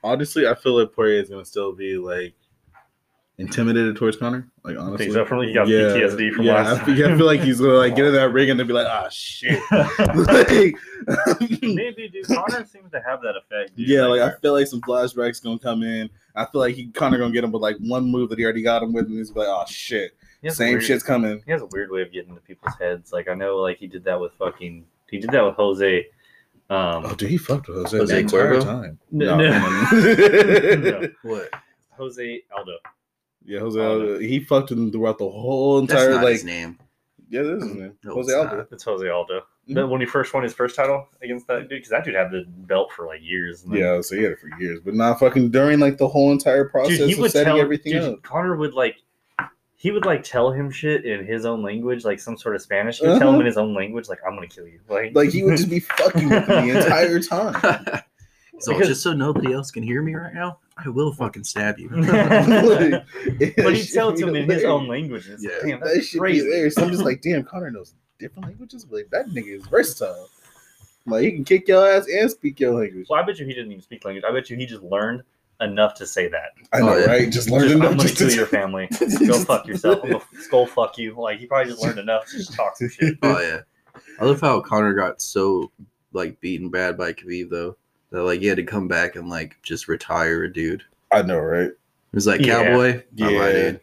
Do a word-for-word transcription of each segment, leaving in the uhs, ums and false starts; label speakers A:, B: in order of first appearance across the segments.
A: honestly, I feel like Poirier is gonna still be like intimidated towards Conor. Like honestly,
B: I think definitely he got
A: yeah,
B: P T S D from
A: yeah,
B: last
A: I,
B: time.
A: think, I feel like he's gonna like get in that ring and then be like, ah, shit. like,
B: Maybe, dude. Conor seems to have that effect. Dude.
A: Yeah, like, like I feel like some flashbacks gonna come in. I feel like he Conor gonna get him with like one move that he already got him with, and he's like, oh shit, same
B: weird,
A: shit's coming.
B: He has a weird way of getting into people's heads. Like I know, like he did that with fucking. He did that with Jose. Um,
A: oh, dude, he fucked with Jose,
C: Jose
A: the entire
C: Cuervo?
A: time.
B: No,
A: No,
B: no.
C: no. What?
B: Jose Aldo.
A: Yeah, Jose
B: Aldo.
A: Aldo. He fucked with him throughout the whole
C: That's
A: entire
C: not
A: like.
C: his name.
A: Yeah, this is his name.
C: No,
A: Jose
C: it's
A: Aldo.
C: not.
B: It's Jose Aldo.
A: Mm-hmm.
B: But when he first won his first title against that dude, because that dude had the belt for like years. And then,
A: Yeah, so he had it for years, but not fucking during like the whole entire process
B: dude, he
A: of
B: would
A: setting
B: tell
A: everything
B: dude,
A: up.
B: Conor would like. He would like tell him shit in his own language, like some sort of Spanish. He would uh-huh. tell him in his own language, like "I'm gonna kill you." Like,
A: like he would just be fucking with him the entire time.
C: So because, just so nobody else can hear me right now, I will fucking stab you.
B: like, but he tells him in his own language. And it's
A: yeah,
B: like, damn, that's
A: that should
B: crazy.
A: be there. So I'm just like, damn, Conor knows different languages. But like, that nigga is versatile. Like he can kick your ass and speak your language.
B: Well, I bet you he didn't even speak language. I bet you he just learned enough to say that.
A: I know,
C: oh, yeah.
A: right? Just learn enough.
B: I'm gonna
A: just
B: kill
A: to
B: your family. Go fuck yourself. I'm gonna skull fuck you. Like he probably just learned enough to just talk some shit.
C: Oh yeah, I love how Conor got so like beaten bad by Khabib though that like he had to come back and like just retire a dude.
A: I know, right?
C: It was like
B: Yeah.
C: Cowboy.
A: Yeah.
C: Oh, dude.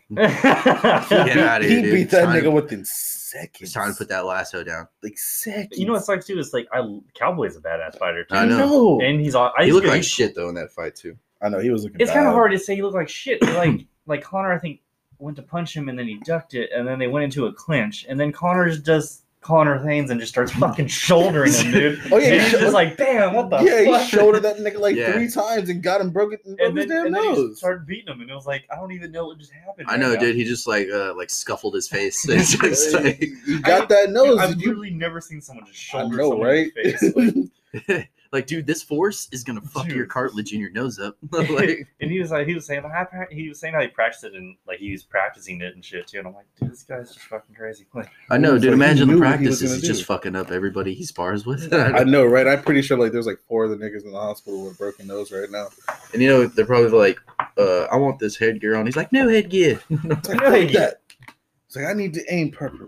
C: Get out of
A: He
C: here, dude.
A: beat that
C: It's
A: nigga
C: time-
A: within seconds.
C: It's time to put that lasso down.
A: like seconds.
B: You know what sucks too is like I Cowboy's a badass fighter too.
C: I know.
B: And he's on. I
C: He
B: used
C: looked
B: to-
C: like shit though in that fight too.
A: I know he was looking.
B: It's kind
A: bad.
B: of hard to say he looked like shit. Like like Conor, I think went to punch him and then he ducked it and then they went into a clinch and then Conor just does Conor things and just starts fucking shouldering him, dude.
A: Oh yeah,
B: and
A: he
B: he's
A: sho-
B: just like, damn, what the
A: yeah,
B: fuck?
A: he shouldered that nigga like
C: Yeah.
A: three times and got him broken broke
B: and
A: his
B: then,
A: damn
B: and then he
A: nose.
B: just started beating him and it was like, I don't even know what just happened.
C: I
B: right
C: know,
B: now.
C: dude. He just like uh like scuffled his face. It's just like,
A: you got that nose.
B: I've
A: Did you?
B: literally never seen someone just
A: I
B: shoulder
A: know,
B: someone
A: right?
B: in the face. Like,
C: like, dude, this force is gonna fuck
B: Dude.
C: your cartilage in your nose up. like,
B: and he was like, he was saying, I pra- he was saying how he practiced it and like he was practicing it and shit too. And I'm like, dude, this guy's just fucking crazy. Like,
C: I know,
A: was
C: dude.
A: like, he
C: Imagine
A: knew
C: the
A: what he was
C: practices.
A: gonna
C: He's just
A: do.
C: fucking up everybody he spars with.
A: I know, right? I'm pretty sure like there's like four of the niggas in the hospital with a broken nose right now.
C: And you know, they're probably like, uh, I want this headgear on. He's like, no headgear.
A: It's like,
B: No,
A: fuck
B: he-
A: that. It's like I need to aim properly.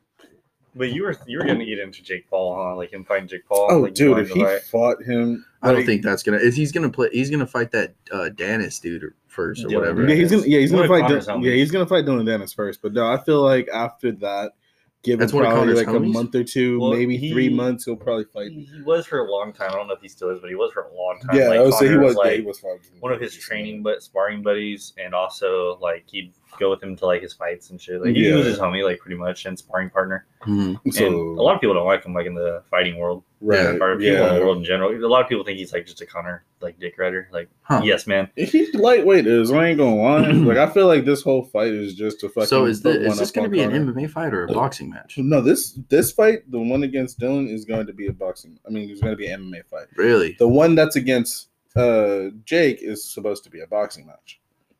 B: but you were you were gonna get into Jake Paul, huh? Like him fighting Jake Paul.
A: Oh,
B: like, you
A: dude,
B: wanted
A: if
B: to
A: he
B: fight.
A: fought him,
C: I don't
A: like-
C: think that's gonna. Is he's gonna play? He's gonna fight that uh, Danis dude first or
B: Yeah,
C: whatever.
A: Yeah, he's gonna. Yeah, he's
B: One
A: gonna
B: of
A: fight.
B: Conor's
A: Dil-
B: homies.
A: yeah, he's gonna fight Dylan Dennis first. But no, I feel like after that, give him
C: That's one of
A: probably
C: Conor's
A: like a
C: homies?
A: month or two,
B: Well,
A: maybe
B: he-
A: three months, he'll probably fight.
B: He, he was for a long time. I don't know if he still is, but he was for a long time.
A: Yeah,
B: like,
A: I would say he
B: Conor
A: was.
B: like
A: yeah, he was fighting.
B: one of his training but sparring buddies, and also like he'd go with him to like his fights and shit. Like he
A: Yeah.
B: was his homie, like pretty much, and sparring partner.
C: Mhm.
A: So
B: and a lot of people don't like him, like in the fighting world,
A: right,
B: or people in the
A: yeah.
B: world in general. A lot of people think he's like just a Conor like dick rider. Like
C: Huh.
B: yes, man.
A: He's lightweight. Is I ain't gonna lie. Like I feel like this whole fight is just to fucking.
C: So is
A: put
C: this is
A: one
C: this
A: up
C: gonna
A: on
C: be an
A: Conor.
C: M M A fight or a boxing match?
A: No, this this fight, the one against Dylan, is going to be a boxing. I mean, it's going to be an M M A fight.
C: Really?
A: The one that's against uh, Jake is supposed to be a boxing match.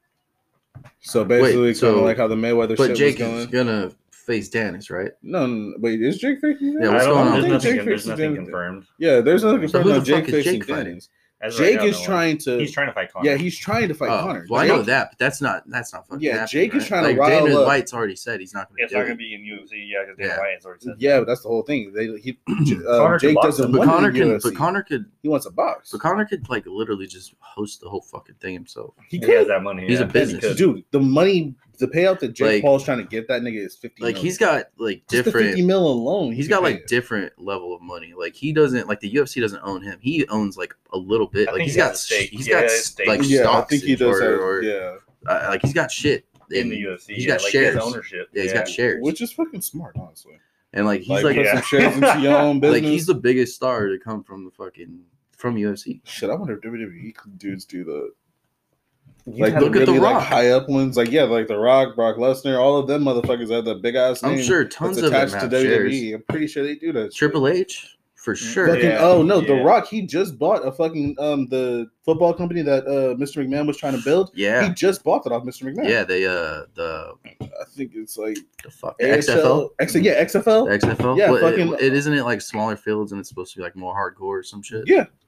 A: So basically,
C: Wait,
A: kind
C: so-
A: of like how the Mayweather
C: But
A: shit
C: Jake
A: was
C: is
A: going.
C: gonna face Dennis, right?
A: No, no, no, wait, is Jake facing?
C: Yeah,
B: I
C: what's
B: don't
C: going
B: know.
C: on?
B: There's
A: I think
B: nothing,
A: Jake
B: there's
A: faces
B: nothing
A: Dennis.
B: confirmed.
A: Yeah, there's nothing
C: So
A: confirmed.
C: who
A: No,
C: the
A: Jake
C: fuck is
A: facing
C: Jake fighting?
A: Dennis.
B: As of right
A: Jake
B: now,
A: is
B: no one.
A: trying to.
B: He's trying to fight Conor.
A: Yeah, he's trying to fight
C: Oh,
A: Conor.
C: well, I
A: Jake-
C: know that, but that's not that's not fucking.
A: Yeah,
C: happening,
A: Jake is
C: right?
A: trying to
C: like,
A: rile
C: Dana
A: up-
C: White's already said he's not gonna
B: It's
C: do
B: not
C: it.
B: going to be in U F C. Yeah, because Dana
C: Yeah.
B: White has already said.
A: Yeah, but that's the whole thing. They he uh,
B: Conor
A: Jake
B: can box
A: doesn't
B: him.
C: But
A: want
C: Connor
A: the
C: can,
A: U F C.
C: but Connor could,
A: He wants a box.
C: but Connor could like literally just host the whole fucking thing himself.
A: He
B: He
A: could.
B: has that money.
C: He's
B: yeah.
C: a business.
B: He could.
A: Dude, the money, the payout that Jake
C: Like-
A: Paul's trying to get that nigga is fifty.
C: Like
A: million.
C: he's got like
A: Just the fifty
C: different.
A: mil alone.
C: He's
A: he
C: got
A: can
C: like
A: pay it.
C: different level of money. Like he doesn't like the U F C doesn't own him. He owns like a little bit.
B: I
C: Like
B: think
C: he's
B: he has
C: got
B: a stake.
C: he's
B: Yeah,
C: got
B: he has a stake.
C: like
A: Yeah, I
C: stocks
A: think he
C: in-
A: does.
C: or,
A: have,
C: or,
A: yeah,
C: uh, like he's got shit
B: in the U F C.
C: He's
B: yeah,
C: got
B: like
C: shares.
B: He has ownership.
C: Yeah, he's got shares.
A: which is fucking smart, honestly.
C: And like he's
A: Like,
C: like,
A: put
B: yeah.
A: some shares into your own business.
C: like he's the biggest star to come from the fucking from U F C.
A: Shit, I wonder if W W E dudes do that.
B: You
A: Like
B: have-
C: look at The
A: really, like,
C: Rock.
A: high up ones, like yeah, like The Rock, Brock Lesnar, all of them motherfuckers have the big ass name.
C: I'm sure tons
A: that's
C: of them
A: attached to
C: have
A: W W E.
C: shares.
A: I'm pretty sure they do that. shit.
C: Triple H for sure.
A: Fucking,
B: Yeah,
A: oh no, The
B: yeah.
A: Rock, he just bought a fucking um the football company that uh Mister McMahon was trying to build.
C: Yeah,
A: He just bought it off Mister McMahon.
C: yeah. They uh the
A: I think it's like
C: the fuck the X F L.
A: X, yeah, X F L.
C: The X F L.
A: Yeah,
C: What,
A: fucking-
C: it, it isn't it like smaller fields and it's supposed to be like more hardcore or some shit.
A: Yeah,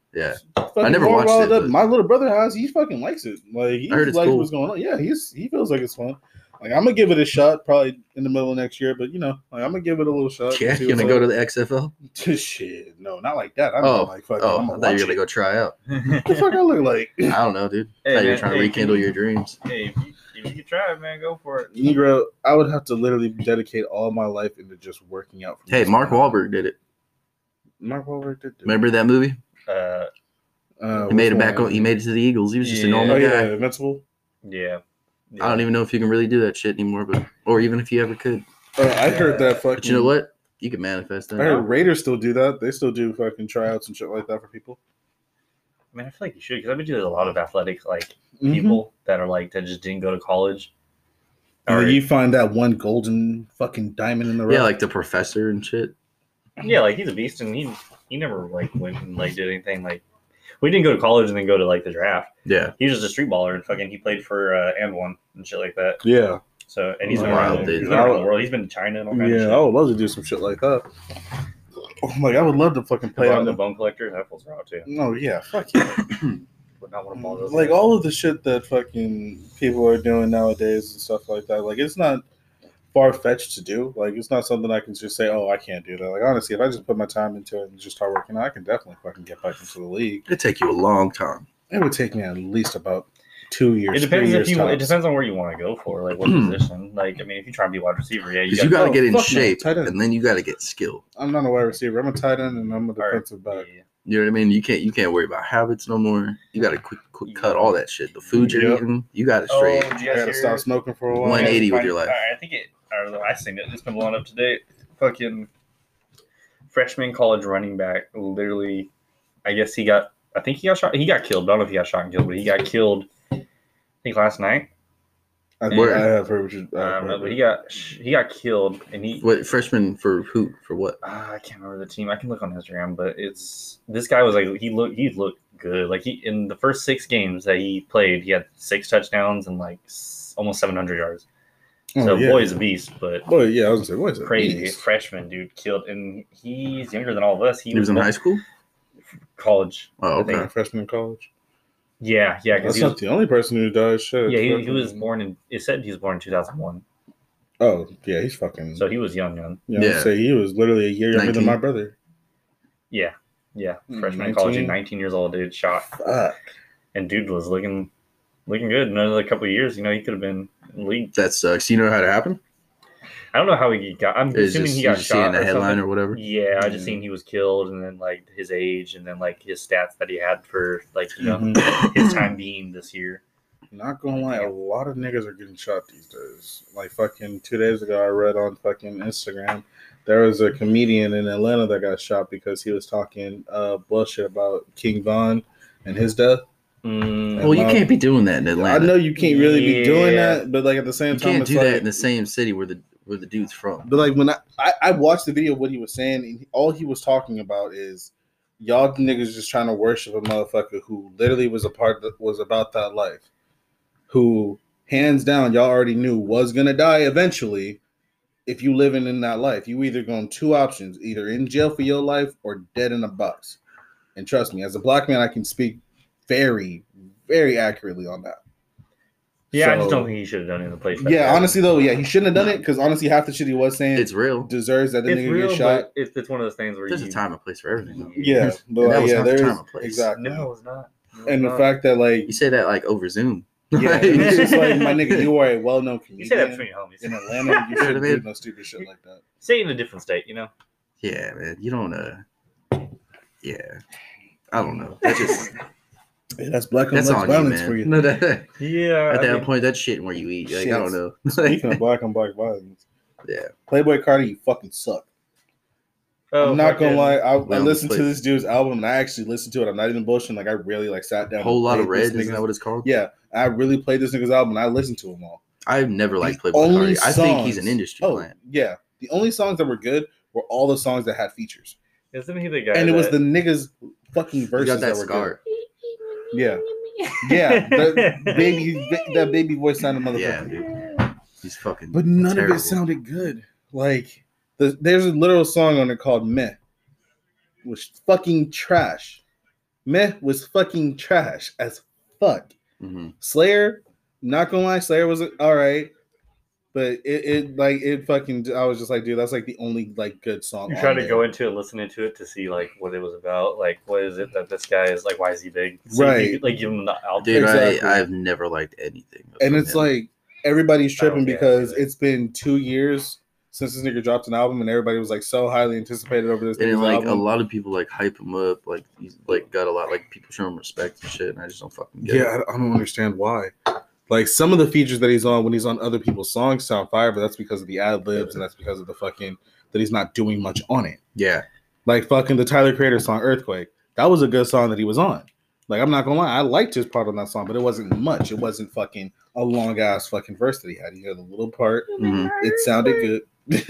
C: Yeah.
A: Fucking
C: I never
A: more
C: watched
A: wild
C: it,
A: up.
C: but-
A: My little brother has. He fucking likes it. Like he
C: I heard it's
A: likes
C: cool.
A: what's going on. Yeah, he's he feels like it's fun. Like I'm gonna give it a shot, probably in the middle of next year. But you know, like I'm gonna give it a little shot.
C: Yeah,
A: see
C: you gonna
A: what's
C: go to
A: up.
C: the X F L?
A: Shit, no, not like that. I'm
C: Oh,
A: like fucking.
C: oh,
A: I'm
C: I
A: gonna
C: thought you
A: watch
C: were gonna
A: it.
C: go try out.
A: What the fuck I look like?
C: I don't know, dude. I
B: Hey,
C: thought you were
B: man,
C: trying to
B: hey,
C: rekindle
B: can you-
C: your dreams.
B: Hey, if you, if you can try it, man, go for it.
A: Negro, I would have to literally dedicate all my life into just working out. From
C: Hey,
A: this
C: Mark
A: point on.
C: Wahlberg did it.
A: Mark Wahlberg did. do it.
C: Remember that movie?
B: Uh,
A: Uh,
C: He made it
A: which
C: back.
A: one?
C: On, he made it to the Eagles. He was just a
B: Yeah.
C: normal
A: Oh
C: guy.
A: yeah, Invincible.
B: yeah. yeah.
C: I don't even know if you can really do that shit anymore, but or even if you ever could.
A: Uh, I heard that fucking.
C: But you know what? You can manifest
A: I
C: that.
A: heard Raiders still do that. They still do fucking tryouts and shit like that for people.
B: I mean, I feel like you should because I bet you there's a lot of athletic like
A: Mhm.
B: people that are like that just didn't go to college.
A: And
B: Or-
A: then you find that one golden fucking diamond in the rough.
C: Yeah, like the professor and shit.
B: yeah, like he's a beast, and he he never like went and like did anything like. We didn't go to college and then go to like the draft.
C: Yeah.
B: He was just a street baller and fucking he played for uh, and one and shit like that.
A: yeah,
B: So and he's been
C: Wild,
B: around,
C: dude.
B: he's been around the world. He's been to China and all kinds
A: yeah.
B: of
A: I
B: shit.
A: would love to do some shit like that. Oh my, I would love to fucking
B: The
A: play
B: bone,
A: on
B: the
A: the.
B: bone collector, that feels raw too.
A: No, yeah, fuck yeah.
B: Would not want to ball those.
A: Like
B: guys.
A: all of the shit that fucking people are doing nowadays and stuff like that. Like it's not far fetched to do. Like it's not something I can just say, oh, I can't do that. Like honestly, if I just put my time into it and just start working, out, I can definitely fucking get back into the league.
C: It'd take you a long time.
A: It would take me at least about two years.
B: It depends
A: three
B: if
A: years
B: you. It
A: tops.
B: depends on where you want to go for, like what position. Like I mean, if you try to be wide receiver, yeah, you
C: Because you
B: got.
C: got to
A: Oh,
C: get in
A: fuck no,
C: shape,
A: tight end.
C: and then you got to get skill.
A: I'm not a wide receiver. I'm a tight end and I'm a defensive back.
C: You know what I mean? You can't you can't worry about habits no more. You got to quick, quick cut all that shit. The food you're
A: Yep.
C: eating, you got to
B: Oh,
C: straight.
B: did you
A: I
B: guys
A: gotta
B: hear-
A: stop smoking for a while.
C: one eighty with your life.
B: All right, I think it. I don't know. I seen it. It's been blown up today. Fucking freshman college running back. Literally, I guess he got. I think he got shot. He got killed. I don't know if he got shot and killed, but he got killed. I think last night.
A: I,
C: Where?
A: I have heard what you.
B: I don't know, but he got he got killed, and he.
C: What freshman for who for what?
B: Uh, I can't remember the team. I can look on Instagram, but it's this guy was like he looked he looked good. Like he in the first six games that he played, he had six touchdowns and like s- almost seven hundred yards. So
A: Oh, yeah.
B: boy's a beast, but
A: Boy, yeah, I was gonna say, what is it?
B: crazy
A: Beast.
B: freshman dude killed, and he's younger than all of us. He,
C: He was in high school.
B: college.
C: Oh,
B: I think.
C: okay.
A: Freshman in college.
B: Yeah, yeah, because
A: That's
B: he
A: not
B: was,
A: the only person who died. Shit.
B: yeah he, he
A: Fucking-
B: was born in. It said he was born in two thousand one,
A: Oh yeah, he's fucking.
B: so he was young, young.
A: you know,
C: Yeah.
A: say he was literally a year younger
C: nineteen.
A: than my brother.
B: Yeah, yeah,
A: Hmm,
B: freshman in college,
A: nineteen?
B: nineteen years old, dude, shot,
A: Fuck.
B: and dude was looking, looking good. Another couple of years, you know, he could have been in the league.
C: That sucks. You know how it happened?
B: I don't know how he got. I'm
C: It's
B: assuming
C: just,
B: he
C: you
B: got
C: just
B: shot
C: seeing the
B: or
C: headline
B: something.
C: or whatever.
B: Yeah, I just
A: Mhm.
B: seen he was killed, and then like his age, and then like his stats that he had for like you know
A: Mhm.
B: his time being this year.
A: Not gonna lie, a lot of niggas are getting shot these days. Like fucking two days ago, I read on fucking Instagram there was a comedian in Atlanta that got shot because he was talking uh, bullshit about King Von and his death.
B: Mm,
C: Well, you
A: Mom-
C: can't be doing that in Atlanta.
A: I know you can't really be doing
B: Yeah.
A: that, but like at the same
C: you
A: time,
C: can't
A: it's
C: do
A: like,
C: that in the same city where the where the dude's from.
A: But like when I, I, I watched the video of what he was saying, and all he was talking about is y'all niggas just trying to worship a motherfucker who literally was a part that was about that life, who hands down y'all already knew was gonna die eventually. If you living in that life, you either going two options: either in jail for your life or dead in a box. And trust me, as a black man, I can speak very, very accurately on that.
B: yeah, I just
A: So-
B: don't think he should have done it in a place. Like
A: Yeah,
B: that.
A: honestly though, yeah, he shouldn't have done it because honestly, half the shit he was saying
C: It's real.
A: deserves that the
B: it's
A: nigga
B: real,
A: get shot.
B: but it's, it's one of those things where
C: There's
B: you,
C: a time and place for everything. though.
A: Yeah, but
C: And that
A: like,
C: was
A: yeah,
C: not the
A: there's
C: time and place.
A: exactly.
B: No, it's not. No, it's
A: And the
B: not.
A: fact that like,
C: You say that like over Zoom.
A: yeah,
C: Like-
A: it's just like my nigga, you are a well-known
B: you say that
A: comedian
B: between homies.
A: in Atlanta. You
C: Yeah,
A: shouldn't
C: man.
A: do no stupid shit like that.
B: Say it in a different state, you know.
C: Yeah, man. You don't uh yeah. I don't know. That just
A: Yeah, that's black on
C: that's
A: black
C: on you,
A: violence for
C: man.
A: you.
C: No, that,
B: Yeah.
C: at
B: I
C: that
B: mean,
C: point, that's shit where you eat. Like,
A: Shit.
C: I don't know.
A: Speaking of black on black violence,
C: Yeah.
A: Playboy Cardi, you fucking suck.
B: oh,
A: I'm not gonna
B: fucking-
A: lie. I, I
C: Well,
A: listened to
C: play-
A: this dude's album and I actually listened to it. I'm not even bullshitting. Like I really like sat down.
C: Whole
A: and
C: lot of
A: played
C: red,
A: this
C: isn't
A: nigga's-
C: that what it's called?
A: Yeah, I really played this nigga's album and I listened to them all.
C: I've never liked
A: The
C: Playboy
A: only
C: Cardi. I think he's an
A: songs-
C: industry
A: Oh
C: plant.
A: yeah, the only songs that were good were all the songs that had features,
B: Isn't he the guy?
A: and it was
B: that-
A: the niggas fucking
C: He
A: verses
C: got that
A: were
C: scar.
A: good. Yeah, yeah, the baby, that baby voice sounded
C: Yeah,
A: motherfucker.
C: dude. He's fucking
A: But none
C: terrible.
A: of it sounded good. Like the, there's a literal song on it called "Meh," which fucking trash. Meh was fucking trash as fuck.
C: Mm-hmm.
A: Slayer, not gonna lie, Slayer was all right, but it, it like it fucking. I was just like, dude, that's like the only like good song.
B: You
A: on
B: try to
A: there.
B: go into it, listening to it to see like what it was about. Like, what is it that this guy is like? Why is he big? So
A: Right.
B: You could, like give him the outfit.
C: Dude,
A: Exactly.
C: I I've never liked anything.
A: And
C: from
A: it's
C: him.
A: like everybody's
B: I don't
A: tripping
B: care
A: because
B: either.
A: it's been two years since this nigga dropped an album, and everybody was like so highly anticipated over this
C: and
A: nigga's
C: like
A: album.
C: a lot of people like hype him up, like he's like got a lot like people show him respect and shit, and I just don't fucking get
A: Yeah,
C: it.
A: I I don't understand why. Like some of the features that he's on when he's on other people's songs sound fire, but that's because of the ad libs and that's because of the fucking that he's not doing much on it.
C: Yeah,
A: Like fucking the Tyler Creator song Earthquake. That was a good song that he was on. Like I'm not gonna lie, I liked his part on that song, but it wasn't much. It wasn't fucking a long ass fucking verse that he had. He had a little part.
C: Mhm.
A: It sounded good.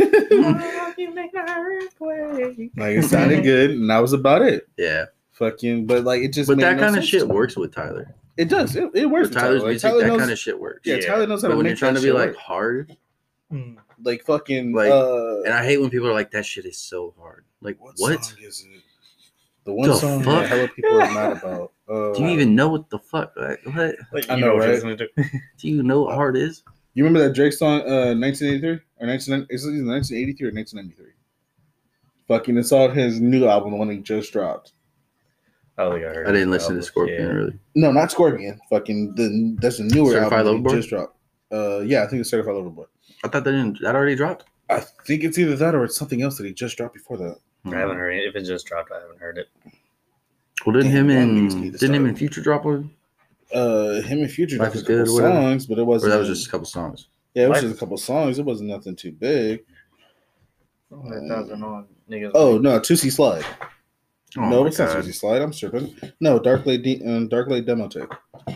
A: Like it sounded good, and that was about it.
C: yeah.
A: Fucking, but like it just.
C: But
A: made
C: that
A: no
C: kind of
A: sense
C: shit
A: to me.
C: works with Tyler.
A: It does. It, it works.
C: With
A: with
C: Tyler's
A: Tyler. Like,
C: music,
A: Tyler
C: that
A: knows,
C: kind of shit works.
A: yeah,
B: Yeah.
A: Tyler knows how
C: But
A: to
C: when
A: make
C: you're trying to
A: that
C: be
A: shit
C: like
A: work.
C: hard,
A: like fucking
C: Like,
A: uh,
C: and I hate when people are like, "That shit is so hard." Like, what?
A: what song is it? The one
C: The
A: song
C: fuck?
A: that hella people are mad about. Uh,
C: Do you even know what the fuck? Like, what?
B: Like,
A: I
B: you
A: know,
B: what
A: right?
B: he's gonna do.
C: Do you know what hard is?
A: You remember that Drake song, uh, nineteen eighty-three or nineteen? Is it nineteen eighty-three or nineteen ninety-three? Fucking, it's on his new album, the one he just dropped.
B: Oh, yeah, I heard
C: I didn't
B: it.
C: listen to
B: Oh,
C: Scorpion
B: yeah.
C: really.
A: No, not Scorpion. Fucking the that's a newer
C: Certified
A: album that
C: Lover
A: he
C: Boy?
A: just dropped. Uh, yeah, I think it's Certified Lover Boy.
C: I thought that didn't. That already dropped.
A: I think it's either that or it's something else that he just dropped before that.
B: I haven't heard it. If it just dropped, I haven't heard it.
C: Well, didn't
A: Damn,
C: him
A: y'all
C: and
A: niggas need to
C: didn't him
A: start.
C: and Future drop one?
A: Uh, him and Future
C: Life
A: dropped a
C: is
A: couple
C: Good or whatever.
A: songs, but it
C: Or
A: wasn't.
C: that was just a couple songs.
A: yeah, it was
B: Life-
A: just a couple songs. It wasn't nothing too big.
B: one thousand on niggas.
A: Oh no, Tootsie Slide.
C: Oh
A: no,
C: my
A: it's not
C: God.
A: Tootsie Slide. I'm tripping. No, Dark Lake, De- uh, Dark Lake Demo Tape.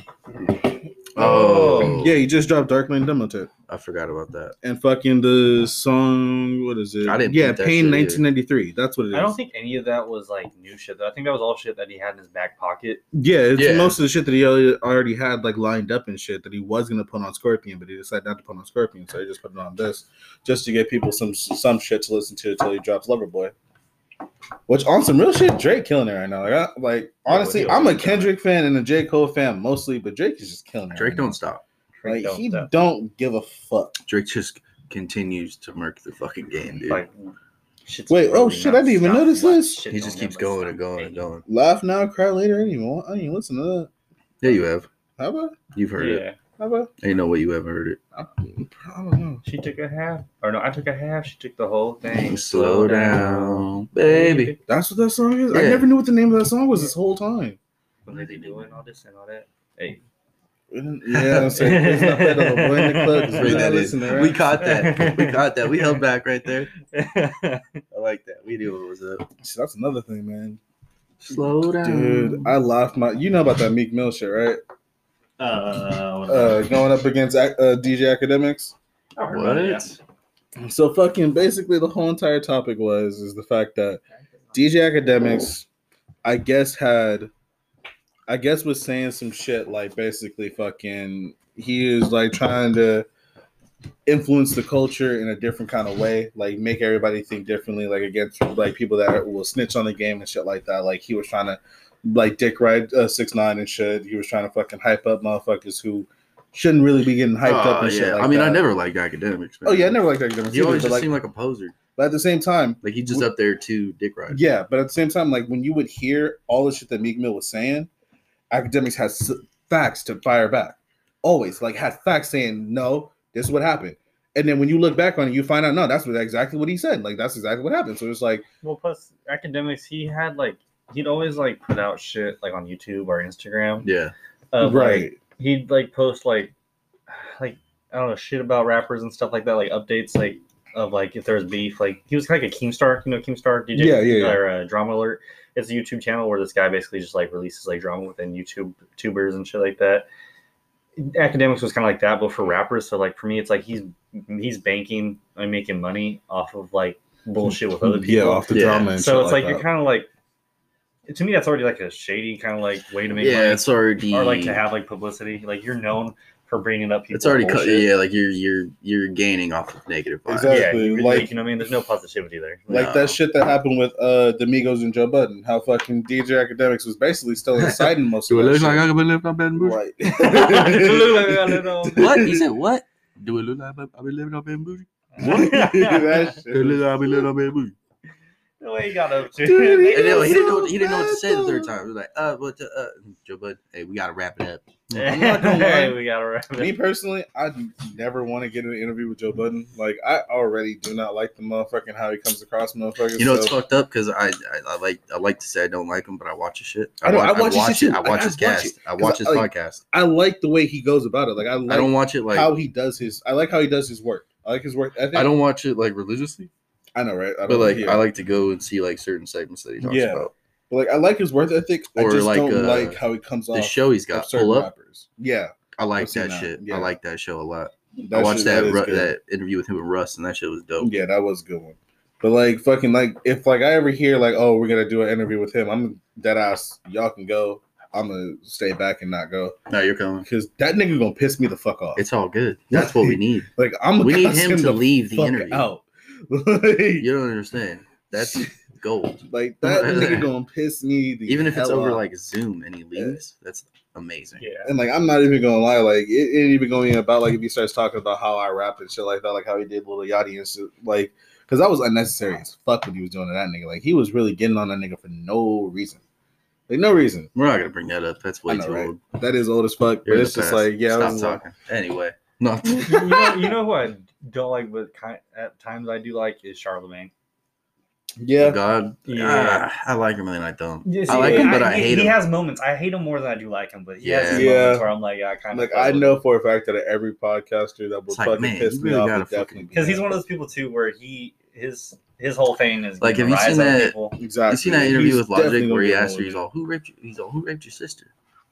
C: Oh,
A: Yeah, he just dropped Dark Lake Demo Tape.
C: I forgot about that.
A: And fucking the song, what is it?
C: I didn't
A: yeah,
C: peep that
A: Pain
C: shit
A: nineteen ninety-three. That's what it is.
B: I don't think any of that was like new shit. Though. I think that was all shit that he had in his back pocket.
A: Yeah, it's
C: Yeah.
A: most of the shit that he already already had like lined up and shit that he was gonna put on Scorpion, but he decided not to put on Scorpion, so he just put it on this, just to give people some some shit to listen to until he drops Loverboy. Which on some real shit, Drake killing it right now. Like, I, like honestly,
B: he
A: I'm a
B: always
A: Kendrick fan and a J Cole fan mostly, but Drake is just killing it.
C: Drake
A: right
C: don't
A: now.
C: stop.
A: Like
B: Don't
A: he
B: stop.
A: don't give a fuck.
C: Drake just continues to murk the fucking game, dude.
B: Like, shit's
A: Wait, oh,
B: really
A: shit,
B: not
A: I didn't even
B: stopping.
A: notice
B: Like,
A: this.
B: shit
C: he
B: don't
C: just keeps
B: never
C: going
B: stop.
C: and going and
B: Hey.
C: going.
A: Laugh now, cry later. I didn't even want, I didn't even listen to that.
C: Yeah, you have.
A: Have I?
C: You've heard it.
B: Yeah,
A: Have I?
C: Ain't no way you haven't heard it.
A: I, I don't know.
B: she took a half, or no, I took a half. She took the whole thing.
C: Slow down, baby.
A: That's what that song is. I
C: Yeah.
A: never knew what the name of that song was this whole time.
B: What are they doing? All this and all that. Hey,
A: Yeah, I'm saying it's not that little boy in the club. 'cause
C: Bring
A: we
C: that
A: not
C: in.
A: listening, right?
C: We caught that. We caught that. We held back right there. I like that. We knew what was up.
A: See, that's another thing, man.
C: Slow down,
A: Dude, I laughed my. You know about that Meek Mill shit, right?
B: uh,
A: Uh, going up against uh, D J Academics.
C: What?
A: So fucking basically the whole entire topic was is the fact that D J Academics, I guess had, I guess was saying some shit like basically fucking he is like trying to influence the culture in a different kind of way, like make everybody think differently, like against like people that will snitch on the game and shit like that. Like he was trying to like dick ride uh, six nine and shit. He was trying to fucking hype up motherfuckers who shouldn't really be getting hyped up
C: Oh,
A: and shit
C: yeah.
A: like
C: I mean,
A: that.
C: I never liked academics. Man.
A: Oh yeah, I never liked academics.
C: He
A: either,
C: always
A: but,
C: just
A: like,
C: seemed like a poser.
A: but at the same time,
C: Like he just up there to dick ride.
A: yeah, but at the same time, like when you would hear all the shit that Meek Mill was saying, academics had s- facts to fire back. Always like had facts saying, no, this is what happened. And then when you look back on it, you find out, no, that's what exactly what he said. Like that's exactly what happened. So it's like,
B: Well, plus academics, he had like he'd always like put out shit like on YouTube or Instagram.
C: Yeah.
B: Of,
A: right,
B: Like, he'd like post like like I don't know shit about rappers and stuff like that, like updates like of like if there's beef. Like he was like a Keemstar, you know, Keemstar D J,
A: Yeah, yeah, yeah.
B: or uh, Drama Alert. It's a YouTube channel where this guy basically just like releases like drama within YouTube tubers and shit like that. Academics was kind of like that, but for rappers. So like for me, it's like he's he's banking and making money off of like bullshit with other people.
A: yeah, off the
C: Yeah.
A: drama. And
B: So
A: shit
B: it's like,
A: that.
B: you're kind of like, to me, that's already like a shady kind of like way to make
C: Yeah,
B: money,
C: it's already
B: or like to have like publicity. Like you're known for bringing up people.
C: It's already cut.
B: bullshit.
C: Yeah, like you're you're you're gaining off of negative vibes.
A: Exactly.
B: Yeah, you,
A: Like-
B: like you know what I mean. There's no positivity there.
A: Like
C: No.
A: that shit that happened with uh the Migos and Joe Budden. How fucking D J Academics was basically still inciting most of
C: Do it
A: that
C: look
A: shit.
C: like I can live up in bougie?
A: Right.
C: What? He said what? Do it look like I've been living up in bougie?
A: That shit
C: Do it look
A: was-
C: like I've been living up in bougie?
B: The way he got up to.
A: Dude,
B: it.
C: And then he didn't know.
A: so
C: He didn't know what to say the third
A: bad,
C: time. He was like, "Uh, what? The, uh, Joe Bud, hey, we gotta wrap it up."
A: I'm not gonna lie.
B: we got to wrap it.
A: Me personally, I never want to get in an interview with Joe Budden. Like, I already do not like the motherfucking how he comes across, motherfuckers.
C: You know, it's
A: so-
C: fucked up because I, I I like I like to say I don't like him, but I watch his shit.
A: I know, I watch his shit
C: it. I
A: too.
C: watch
A: I-
C: his
A: I watch
C: cast.
A: it.
C: I
A: 'Cause
C: watch his
A: I, like,
C: podcast.
A: I like the way he goes about it. Like, I like
C: I don't watch it like
A: how he does his. I like how he does his work. I like his work ethic.
C: I don't watch it like religiously,
A: I know, right? I
C: but
A: don't
C: like
A: yeah.
C: I like to go and see like certain segments that he talks
A: Yeah.
C: about.
A: But, like, I like his work ethic. I
C: Or,
A: just
C: like,
A: don't
C: uh,
A: like how he comes off.
C: The show he's
A: of
C: got
A: certain
C: pull up.
A: rappers. Yeah,
C: I like
A: I've seen
C: that,
A: that,
C: shit.
A: yeah.
C: I like that show a lot.
A: that
C: I watched
A: shit-
C: that
A: is
C: Ru-
A: good.
C: that interview with him and Russ, and that shit was dope.
A: Yeah, that was a good one. But like fucking like if like I ever hear like, oh, we're gonna do an interview with him, I'm dead ass. Y'all can go. I'm gonna stay back and not go
C: No, you're coming.
A: because that nigga gonna piss me the fuck off.
C: It's all good. That's what we need.
A: like I'm.
C: We need
A: cuss
C: him to
A: the
C: leave the
A: fuck
C: interview.
A: out. like,
C: You don't understand. That's gold.
A: like that nigga gonna piss me the
C: Even if it's
A: hell
C: over
A: off.
C: like Zoom and he leaves, that's amazing.
B: Yeah.
A: And like I'm not even gonna lie, like it, it ain't even going about like if he starts talking about how I rap and shit like that, like how he did Lil Yachty and shit, like because that was unnecessary as fuck what he was doing to that nigga. Like he was really getting on that nigga for no reason, like no reason.
C: We're not gonna bring that up. That's way
A: I know,
C: too
A: right?
C: old.
A: That is old as fuck,
C: You're
A: but
C: in
A: it's
C: the
A: just
C: past.
A: like yeah, I
C: Stop
A: was like-
C: talking. Anyway, no.
B: you know, you know who I don't like, but kind at times I do like is Charlemagne.
A: yeah.
C: God,
B: Yeah.
C: ah, I like him and then I don't.
B: Yeah,
C: I like him, but I
B: he,
C: hate
B: he
C: him.
B: has moments. I hate him more than I do like him, but he has
C: Yeah.
B: his
A: Yeah.
B: moments where I'm like, yeah, I kind of
A: Like I know for a fact that every podcaster that will
C: It's like,
A: fucking
C: man,
A: piss
C: you
A: me
C: really
A: off
C: gotta
A: would
C: fucking-
A: definitely be
B: because he's
A: that.
B: one of those people too where he his his whole thing is
C: Like,
B: getting
C: have you
B: rise
C: seen
B: on
C: that-
B: people.
A: exactly.
C: You seen that interview
A: He's
C: with Logic
A: definitely
C: where he
A: gonna be
C: asked her,
A: one
C: he's
A: of
C: all, "Who raped you?" He's all, "Who raped your sister?"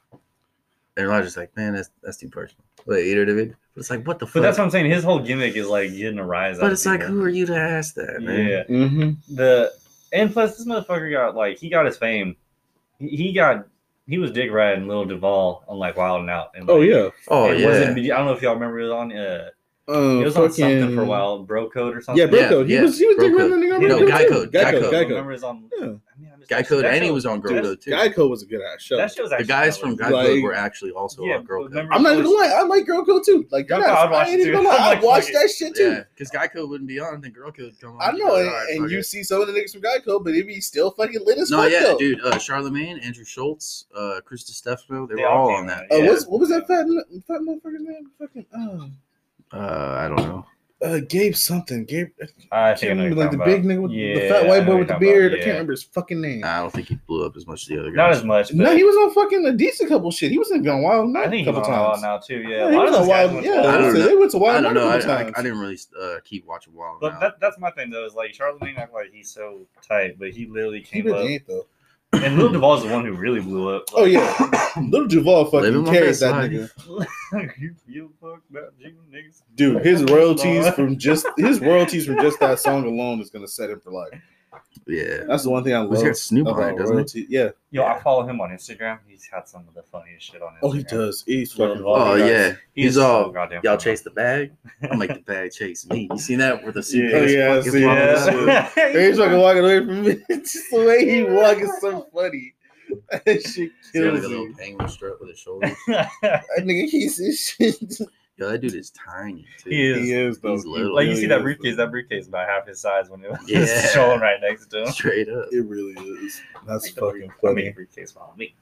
C: And Logic's like, "Man, that's that's too personal." Wait, you know what I mean? But it's like, what the fuck?
B: But that's what I'm saying. His whole gimmick is like getting a rise. out
C: But
B: of
C: it's like,
B: people.
C: who are you to ask that, man?
B: Yeah.
A: Mm-hmm.
B: The and plus this motherfucker got like he got his fame. He, he got he was dick riding Lil Duval on like Wild and Out. And,
A: Oh
B: like,
A: yeah.
C: Oh
B: it
C: yeah.
B: wasn't- I don't know if y'all remember it was on. Uh,
A: Um,
B: it was on something
A: fucking-
B: for a while. Bro Code or something.
A: Yeah, bro
C: Yeah,
A: code. He
C: yeah,
A: was he was
C: Bro
A: digging
C: Code.
A: around the nigga.
C: No,
A: Bro
C: Guy
A: Code.
C: Code,
A: Guy
C: Guy
A: Code.
C: Code.
A: Guy
B: I
A: Code.
B: remember it was on.
A: Yeah.
B: I mean, I missed
C: Guy
B: that
C: Code,
B: shit.
C: and he
B: That
C: was
B: show-
C: on Girl
A: Dude,
C: Code too.
A: Guy Code was a good ass show.
B: That shit was
C: The
B: actually
C: guys
B: hella
C: from
B: good.
C: Guy
A: Like-
C: Code were actually also
B: Yeah,
C: on Girl
B: but
C: Code.
B: remember-
A: I'm not even gonna lie. I like Girl Code too. Like
B: Girl
A: that
B: Code,
A: ass,
B: I'd watch
A: I ain't
B: it
A: even
B: too.
A: gonna lie.
B: I'm
A: I
B: like,
A: watched
B: fuck it.
A: that shit too.
C: Yeah, because Guy Code wouldn't be on, then Girl Code would come on.
A: I
C: You'd
A: know,
C: be
A: and,
C: like, "All right,
A: and
C: fuck
A: you
C: it."
A: see some of the niggas from Guy Code, but it be still fucking lit as
C: No,
A: fuck
C: yeah,
A: though.
C: dude. Uh, Charlemagne, Andrew Schultz, uh, Chris Stefano, they,
B: They
C: were
B: all
C: all
B: came
C: on that.
A: Uh,
B: Yeah.
A: what's what was that fat fat motherfucker's name? Fucking oh,
C: Uh, I don't know.
A: uh, Gabe something. Gabe.
B: I
A: I
B: think
A: can't
B: I know
A: remember
B: what
A: like the
B: you're
A: big
B: talking
A: nigga with
B: about.
A: the
B: Yeah,
A: fat
B: I
A: white
B: know
A: boy
B: what
A: with the
B: you're talking about,
A: beard. I
B: yeah.
A: can't remember his fucking name.
C: I don't think he blew up as much as the other guys.
B: Not as much. But
A: No, he was on fucking a decent couple shit. He was in Gone Wild Night
B: I think
A: a
B: he's
A: couple
B: on Wild
A: times.
B: now too. Yeah,
A: Yeah,
B: a
A: he
B: lot
A: was
B: of
A: on
B: those guys
A: Wild.
B: went to
A: Yeah,
B: Wild
C: I
A: they
C: don't
A: was-
C: know.
A: they went to
C: I
A: Wild
C: don't
A: Night
C: know.
A: a
C: I,
A: couple
C: I,
A: times.
C: I didn't really uh, keep watching Wild.
B: But
C: Now.
B: that, that's my thing though. Is like Charlemagne act like he's so tight, but he literally
A: He
B: came up.
A: really ain't though.
B: And Lil Duval's the one who really blew up.
A: Oh yeah, Little Duval
C: Living
A: fucking
C: my
A: carried
C: best
A: that
C: life.
A: nigga.
B: you you fuck about you niggas.
A: Dude, his royalties from just his royalties from just that song alone is gonna set him for life.
C: Yeah.
A: That's the one thing I
C: He's
A: love
C: got Snoop on
A: about
C: it, doesn't he?
A: royalty. Yeah.
B: Yo, I follow him on Instagram. He's had some of the funniest shit on Instagram.
A: Oh, he does. He's
B: Lil
A: fucking.
B: Duval.
C: Oh
B: he does.
C: yeah.
B: He
C: He's
B: is so
C: all.
B: goddamn
C: Y'all
B: funny.
C: chase the bag. I'll make the bag chase me. You seen that with the
A: Oh,
C: suitcase?
A: yeah, I
C: fucking
A: see
C: falling
A: that.
C: out?
A: Yeah. He's fucking walking away from me. Just the way he walk is so funny. That shit
C: He's got like
A: kills
C: a little
A: me.
C: penguin strut with his shoulders.
A: That nigga, he's his shit.
C: Yo, that dude is tiny too.
B: He is.
A: He is though.
C: He's little.
B: Like you
A: Really
B: see that
A: is,
B: briefcase,
A: though.
B: that briefcase is about half his size when it was
C: Yeah.
B: showing right next to him.
C: Straight up.
A: It really is. That's
B: Like the
A: fucking
B: brief- I mean,
A: funny.
B: briefcase follow me.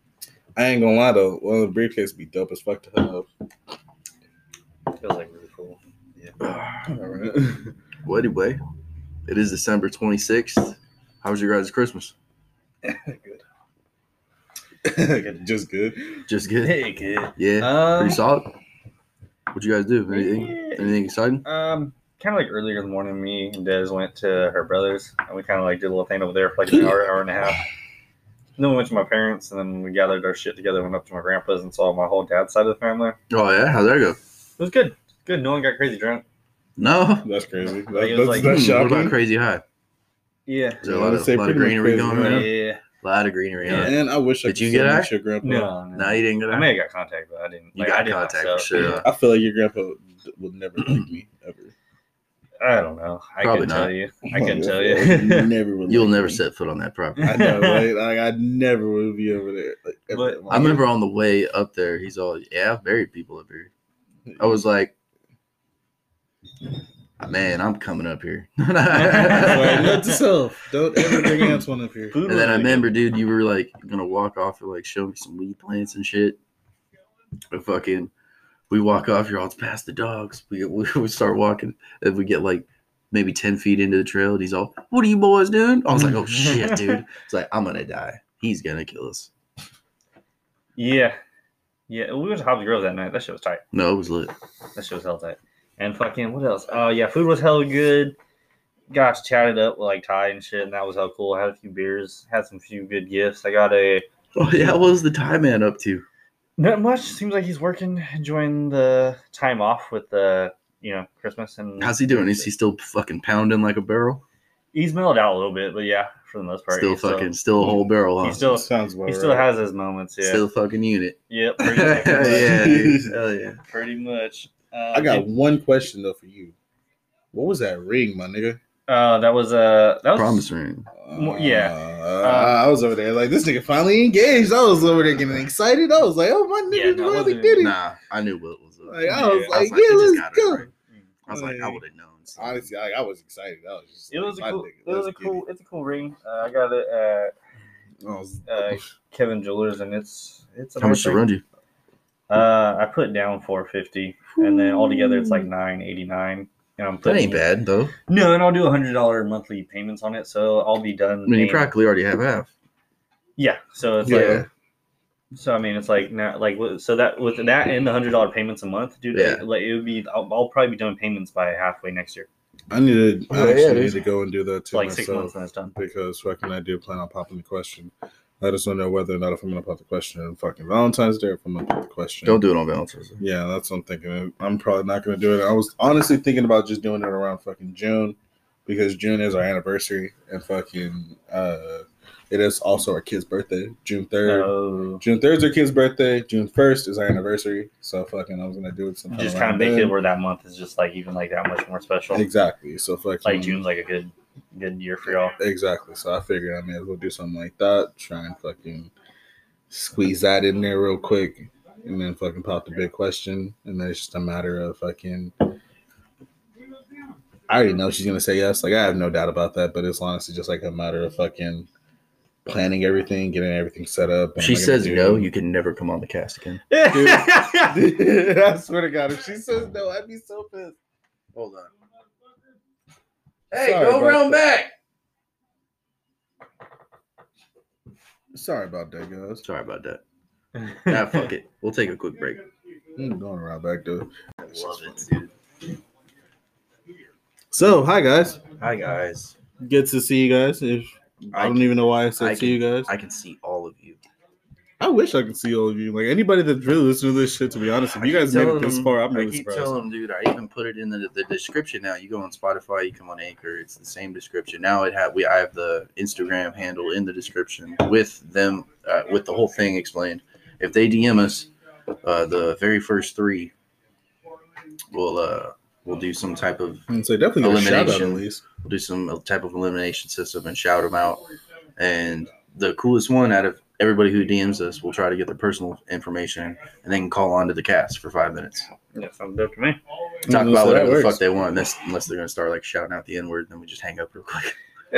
A: I ain't gonna lie though, one of the briefcases be dope as fuck to have.
B: Feels like really cool.
A: Alright.
C: Well, anyway, it is December twenty-sixth. How was your guys' Christmas?
A: Good. Just good.
C: Just good.
B: Hey, kid.
C: Yeah.
B: Um,
C: Pretty solid. What'd you guys do? Anything?
B: yeah.
C: Anything exciting?
B: Um, kind of like earlier in the morning, me and Des went to her brother's, and we kind of like did a little thing over there for like an hour, hour and a half. And then we went to my parents, and then we gathered our shit together, went up to my grandpa's, and saw my whole dad's side of the family. It
C: Oh yeah. How'd that go?
B: was good. Good. No one got crazy drunk.
C: No.
A: That's crazy. That,
B: Like, it
A: that's
B: was like-
A: that's
C: Hmm, what
A: shocking.
C: about Crazy High?
B: Yeah.
C: Is there a
A: Yeah,
C: lot
A: let's
C: of,
A: say
C: lot of
A: pretty much
C: greenery
A: crazy,
C: going
A: yeah.
C: around?
B: Yeah.
C: A lot of greenery.
B: Yeah.
C: Huh?
A: And I wish I
C: Did
A: could
C: you
A: still
C: get
A: meet
C: eye?
A: your grandpa.
B: No, no.
C: No, you didn't get
B: I
C: eye.
B: may have got contact, but I didn't.
C: You
B: like,
C: got
B: I did
C: contact
B: myself.
C: for sure.
B: Yeah.
A: I feel like your grandpa d- would never like me ever.
B: I don't know. I
C: Probably
B: couldn't
C: not.
B: tell you. I couldn't
A: I
B: tell
A: feel like
B: you.
A: he never would.
C: You'll
A: like
C: never
A: me.
C: set foot on that property.
A: I know, right? Like I never would be over there. Like, ever
B: But
A: in my
C: I remember
A: life.
C: on the way up there, he's all, "Yeah, I've buried people up here." I was like, "Man, I'm coming up here."
A: All right, note to self: don't ever bring Antoine up here.
B: Food
C: And
B: was
C: then I
B: really
C: remember,
B: good.
C: dude, you were like gonna walk off and like show me some weed plants and shit. And fucking, we walk off. You're all, "It's past the dogs." We we, we start walking, and we get like maybe ten feet into the trail. And he's all, "What are you boys doing?" I was like, "Oh shit, dude!" It's like, I'm gonna die. He's gonna kill us.
B: Yeah. Yeah. We went to Hobby Grove that night. That shit was tight.
C: No, it was lit.
B: That shit was hell tight. And fucking, what else? Oh, yeah. Food was hella good. Got chatted up with like Ty and shit, and that was hella cool. I had a few beers, had some few good gifts. I got a.
C: Oh yeah, what was the Thai man up to?
B: Not much. Seems like he's working, enjoying the time off with the, you know, Christmas and.
C: How's he doing? Is he still fucking pounding like a barrel?
B: He's mellowed out a little bit, but yeah, for the most part,
C: Still
B: he's
C: fucking, still a whole barrel, huh?
B: He still,
A: sounds about
B: he still
A: right.
B: has his moments. Yeah.
C: Still fucking unit.
B: Yep.
C: yeah,
B: Pretty much.
C: dude. Hell yeah.
B: Pretty much. Uh,
A: I got
B: did-
A: one question though for you. What was that ring, my nigga?
B: Uh, that was uh, that was
C: Promise ring.
B: Mo- yeah.
A: Uh, I was over there like this nigga finally engaged. I was over there getting excited. I was like, oh my
B: Yeah,
A: nigga
B: no, it
A: really
B: wasn't-
A: did it.
C: Nah, I knew what was up.
A: Like I was
B: Yeah.
A: like,
C: I was like,
A: yeah,
C: he just
A: let's
C: got it
A: go.
C: right. I was like, I would have known. So.
A: Honestly, I, I was excited. I was just
B: It
A: like,
B: was a
A: my
B: cool.
A: nigga,
B: It was a
A: let's get
B: cool. It's a cool ring. Uh, I got it at
A: I was-
B: uh, Kevin Jewelers, and it's it's. a
C: How much
B: nice
C: to
B: ring.
C: run you?
B: Uh, I put down four fifty, and then altogether it's like nine eighty nine. And I'm
C: That
B: putting
C: ain't bad though.
B: No, and I'll do a hundred dollar monthly payments on it, so I'll be done.
C: I mean, you
B: paying-
C: practically already have half.
B: Yeah, so it's
A: Yeah.
B: like, so I mean, it's like now, like with- so that with that and the hundred dollar payments a month, dude.
C: Yeah.
B: Like it would be, I'll, I'll probably be doing payments by halfway next year.
A: I need to
C: Yeah,
A: I actually
C: yeah,
A: need
C: dude.
A: to go and do that
B: It's
A: too
B: like six months
A: myself
B: and it's done.
A: because fucking I do plan on popping the question. I just don't know whether or not if I'm gonna pop the question on fucking Valentine's Day or if I'm gonna pop the question.
C: Don't do it on Valentine's Day.
A: Yeah, that's what I'm thinking. I'm probably not gonna do it. I was honestly thinking about just doing it around fucking June because June is our anniversary and fucking uh it is also our kid's birthday, June third.
B: Oh,
A: June third is our kid's birthday. June first is our anniversary. So fucking I was gonna do it sometime.
B: just
A: around
B: kind of make
A: then.
B: it where that month is just like even like that much more special.
A: Exactly. So fucking
B: Like June's like a good good year for y'all.
A: Exactly. So I figured I may as well do something like that. Try and fucking squeeze that in there real quick, and then fucking pop the big question, and then it's just a matter of fucking. I already know she's gonna say yes. Like I have no doubt about that. But it's honestly just like a matter of fucking planning everything, getting everything set up.
C: If she
A: What am I gonna
C: says
A: do?
C: no, you can never come on the cast again.
A: I swear to God, if she says no, I'd be so pissed.
C: Hold on.
A: Hey, Sorry go about around
C: back.
A: Sorry about that, guys.
C: Sorry about that. Nah, fuck it. We'll take a quick break.
A: I'm going around back though.
C: Love it, dude.
A: So, hi guys.
C: Hi guys.
A: Good to see you guys. If I,
C: I
A: don't
C: can-
A: even know why I said
C: I
A: see you guys.
C: I can see all of you.
A: I wish I could see all of you. Like anybody that's really listening to this shit, to be honest, if you
C: I
A: guys
C: keep
A: made it
C: telling
A: this
C: them-
A: far, I'm
C: I
A: really
C: keep
A: surprised.
C: telling them, dude. I even put it in the, the description now. You go on Spotify, you come on Anchor. It's the same description. Now it have we I have the Instagram handle in the description with them uh, with the whole thing explained. If they D M us, uh, the very first three, we'll uh we'll do some type of
A: And so definitely give a shout out at
C: Elimination.
A: least.
C: we'll do some type of elimination system and shout them out. And the coolest one out of everybody who D Ms us, we'll try to get their personal information and then call on to the cast for five minutes.
B: Yeah, sounds dope to me.
C: Talk
A: So
C: about
A: that
C: whatever the
A: works.
C: fuck they want, unless, unless they're gonna start like shouting out the N word, then we just hang up real quick.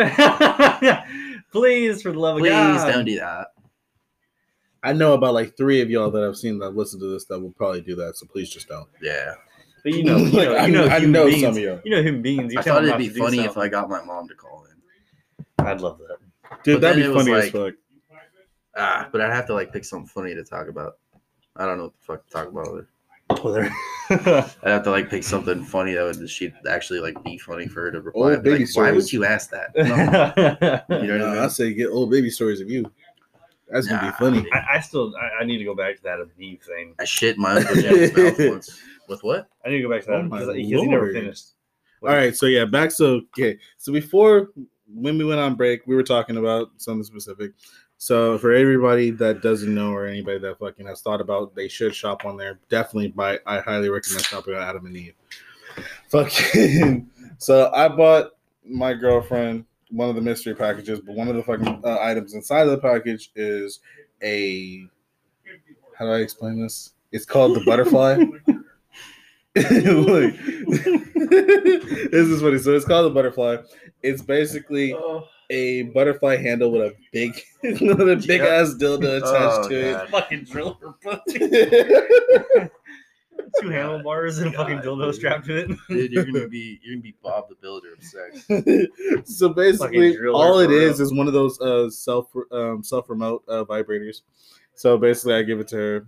B: Please, for the love of
C: Please
B: God.
C: don't do that.
A: I know about like three of y'all that I've seen that listen to this that will probably do that. So please just don't.
C: Yeah,
B: But you know, you
A: Like,
B: know,
A: I
B: you know,
A: know- I
B: human
A: know
B: beings,
A: some of y'all.
B: You know, human beings. You
C: I
B: tell
C: thought
B: them
C: it'd
B: not
C: be
B: to do
C: funny if
B: something.
C: I got my mom to call in.
B: I'd love that.
A: Dude,
C: But
A: that'd
C: then
A: be
C: it was
A: funny as
C: like-
A: fuck.
C: Ah, but I'd have to like pick something funny to talk about. I don't know what the fuck to talk about with her. I'd have to like pick something funny that would she'd actually like be funny for her to reply.
A: Old
C: I'd be
A: baby
C: like, why would
A: stories.
C: you ask that?
B: I,
C: You know what I
A: Nah,
C: mean?
A: I say get old baby stories of you. That's gonna
C: Nah,
A: be funny.
C: dude.
B: I still, I, I need to go back to that Aviv thing.
C: I shit my Uncle Jim's mouth once. With what?
B: I need to go back to that
A: Oh my
B: because he never
A: Lord.
B: finished.
A: All right, so yeah, back so okay. So before when we went on break, we were talking about something specific. So for everybody that doesn't know or anybody that fucking has thought about they should shop on there, definitely buy. I highly recommend shopping on Adam and Eve. Fucking. So I bought my girlfriend one of the mystery packages, but one of the fucking uh, items inside of the package is a. How do I explain this? It's called the butterfly. Look, this is funny. So it's called the butterfly. It's basically
B: Oh,
A: a butterfly handle with a big, with a big
C: Yep.
A: ass dildo attached
C: Oh,
A: to
C: God.
B: fucking drill her pussy.
A: it.
B: Two handlebars and a fucking
C: God,
B: dildo
C: dude.
B: strapped to it.
C: Dude, you're gonna be you're gonna be Bob the Builder of sex.
A: So basically,
B: Fucking drill
A: all
B: her
A: it
B: for real.
A: is is one of those uh, self um, self remote uh, vibrators. So basically, I give it to her.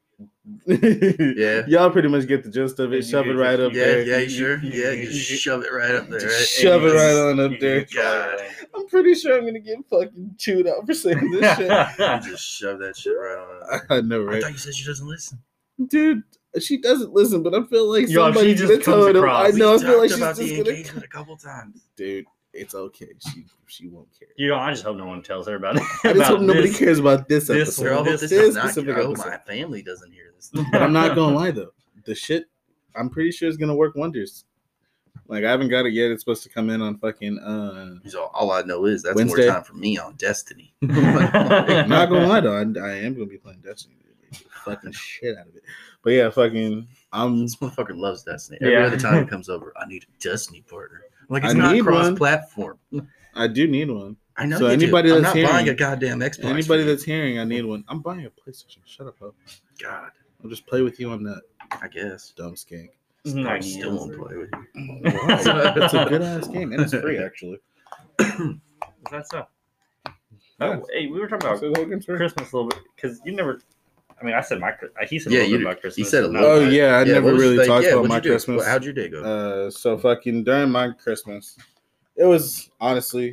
C: Yeah.
A: Y'all pretty much get the gist of it.
B: And you
A: Shove it
B: get
A: right
B: to-
A: up
C: Yeah,
A: there.
C: yeah, you sure?
B: you-
C: Yeah,
B: you-
C: you
B: you-
C: shove it right up there, right?
A: Shove it right on up
B: You
A: there.
B: can control
C: God.
B: it.
A: I'm pretty sure I'm gonna get fucking chewed out for saying this shit.
C: You just shove that shit right on.
A: I know,
C: I
A: right?
C: thought you said she doesn't listen.
A: Dude, she doesn't listen, but I feel like
B: Yo, if she
A: somebody's
B: just
A: gonna tell
B: comes
A: her. To,
B: across-
A: I know. I
C: We
A: feel like
C: talked
A: she's
C: about
A: just
C: the
A: gonna.
C: engagement a couple times.
A: Dude, it's okay. She she won't care.
B: You know, I just hope no one tells her about it.
A: I just
B: about
A: hope nobody
B: this.
A: cares about this
B: this
A: episode.
C: Girl, I hope
B: this-
C: this
A: this
C: is not.
A: specific
C: I hope
A: episode.
C: my family doesn't hear this.
A: But I'm not gonna lie though, the shit I'm pretty sure is gonna work wonders. Like I haven't got it yet. It's supposed to come in on fucking. uh
C: So all I know is that's
A: Wednesday.
C: more time for me on Destiny.
A: I'm not gonna lie though, I, I am gonna be playing Destiny. Fucking shit out of it. But yeah, fucking. I'm.
C: This motherfucker loves Destiny. Every
B: Yeah.
C: other time he comes over, I need a Destiny partner. Like it's
A: I
C: not
A: need one.
C: cross-platform.
A: I do need one.
C: I know.
A: So
C: you
A: anybody
C: do. I'm
A: that's
C: not buying
A: hearing-
C: a goddamn Xbox. for
A: Anybody
C: you.
A: that's hearing, I need one. I'm buying a PlayStation. Shut up, ho.
C: God,
A: I'll just play with you on that
C: I guess.
A: dumb skank.
B: Nice.
C: I still won't play with you.
A: It's a good ass game and it's free actually.
B: That's so. Oh, hey, we were talking about
A: So Hogan's free.
B: Christmas a little bit because you never. I mean, I said my. Chri- He said a
C: Yeah,
B: little
C: you-
B: bit about
C: he
B: Christmas.
C: said a
B: Not
C: little
A: Oh
B: much.
A: yeah, I
C: Yeah,
A: never
C: what was-
A: really
C: like,
A: talked
C: yeah,
A: about
C: what'd
A: my
C: you do?
A: Christmas.
C: Well, how'd your day go?
A: Uh, so fucking during my Christmas, it was honestly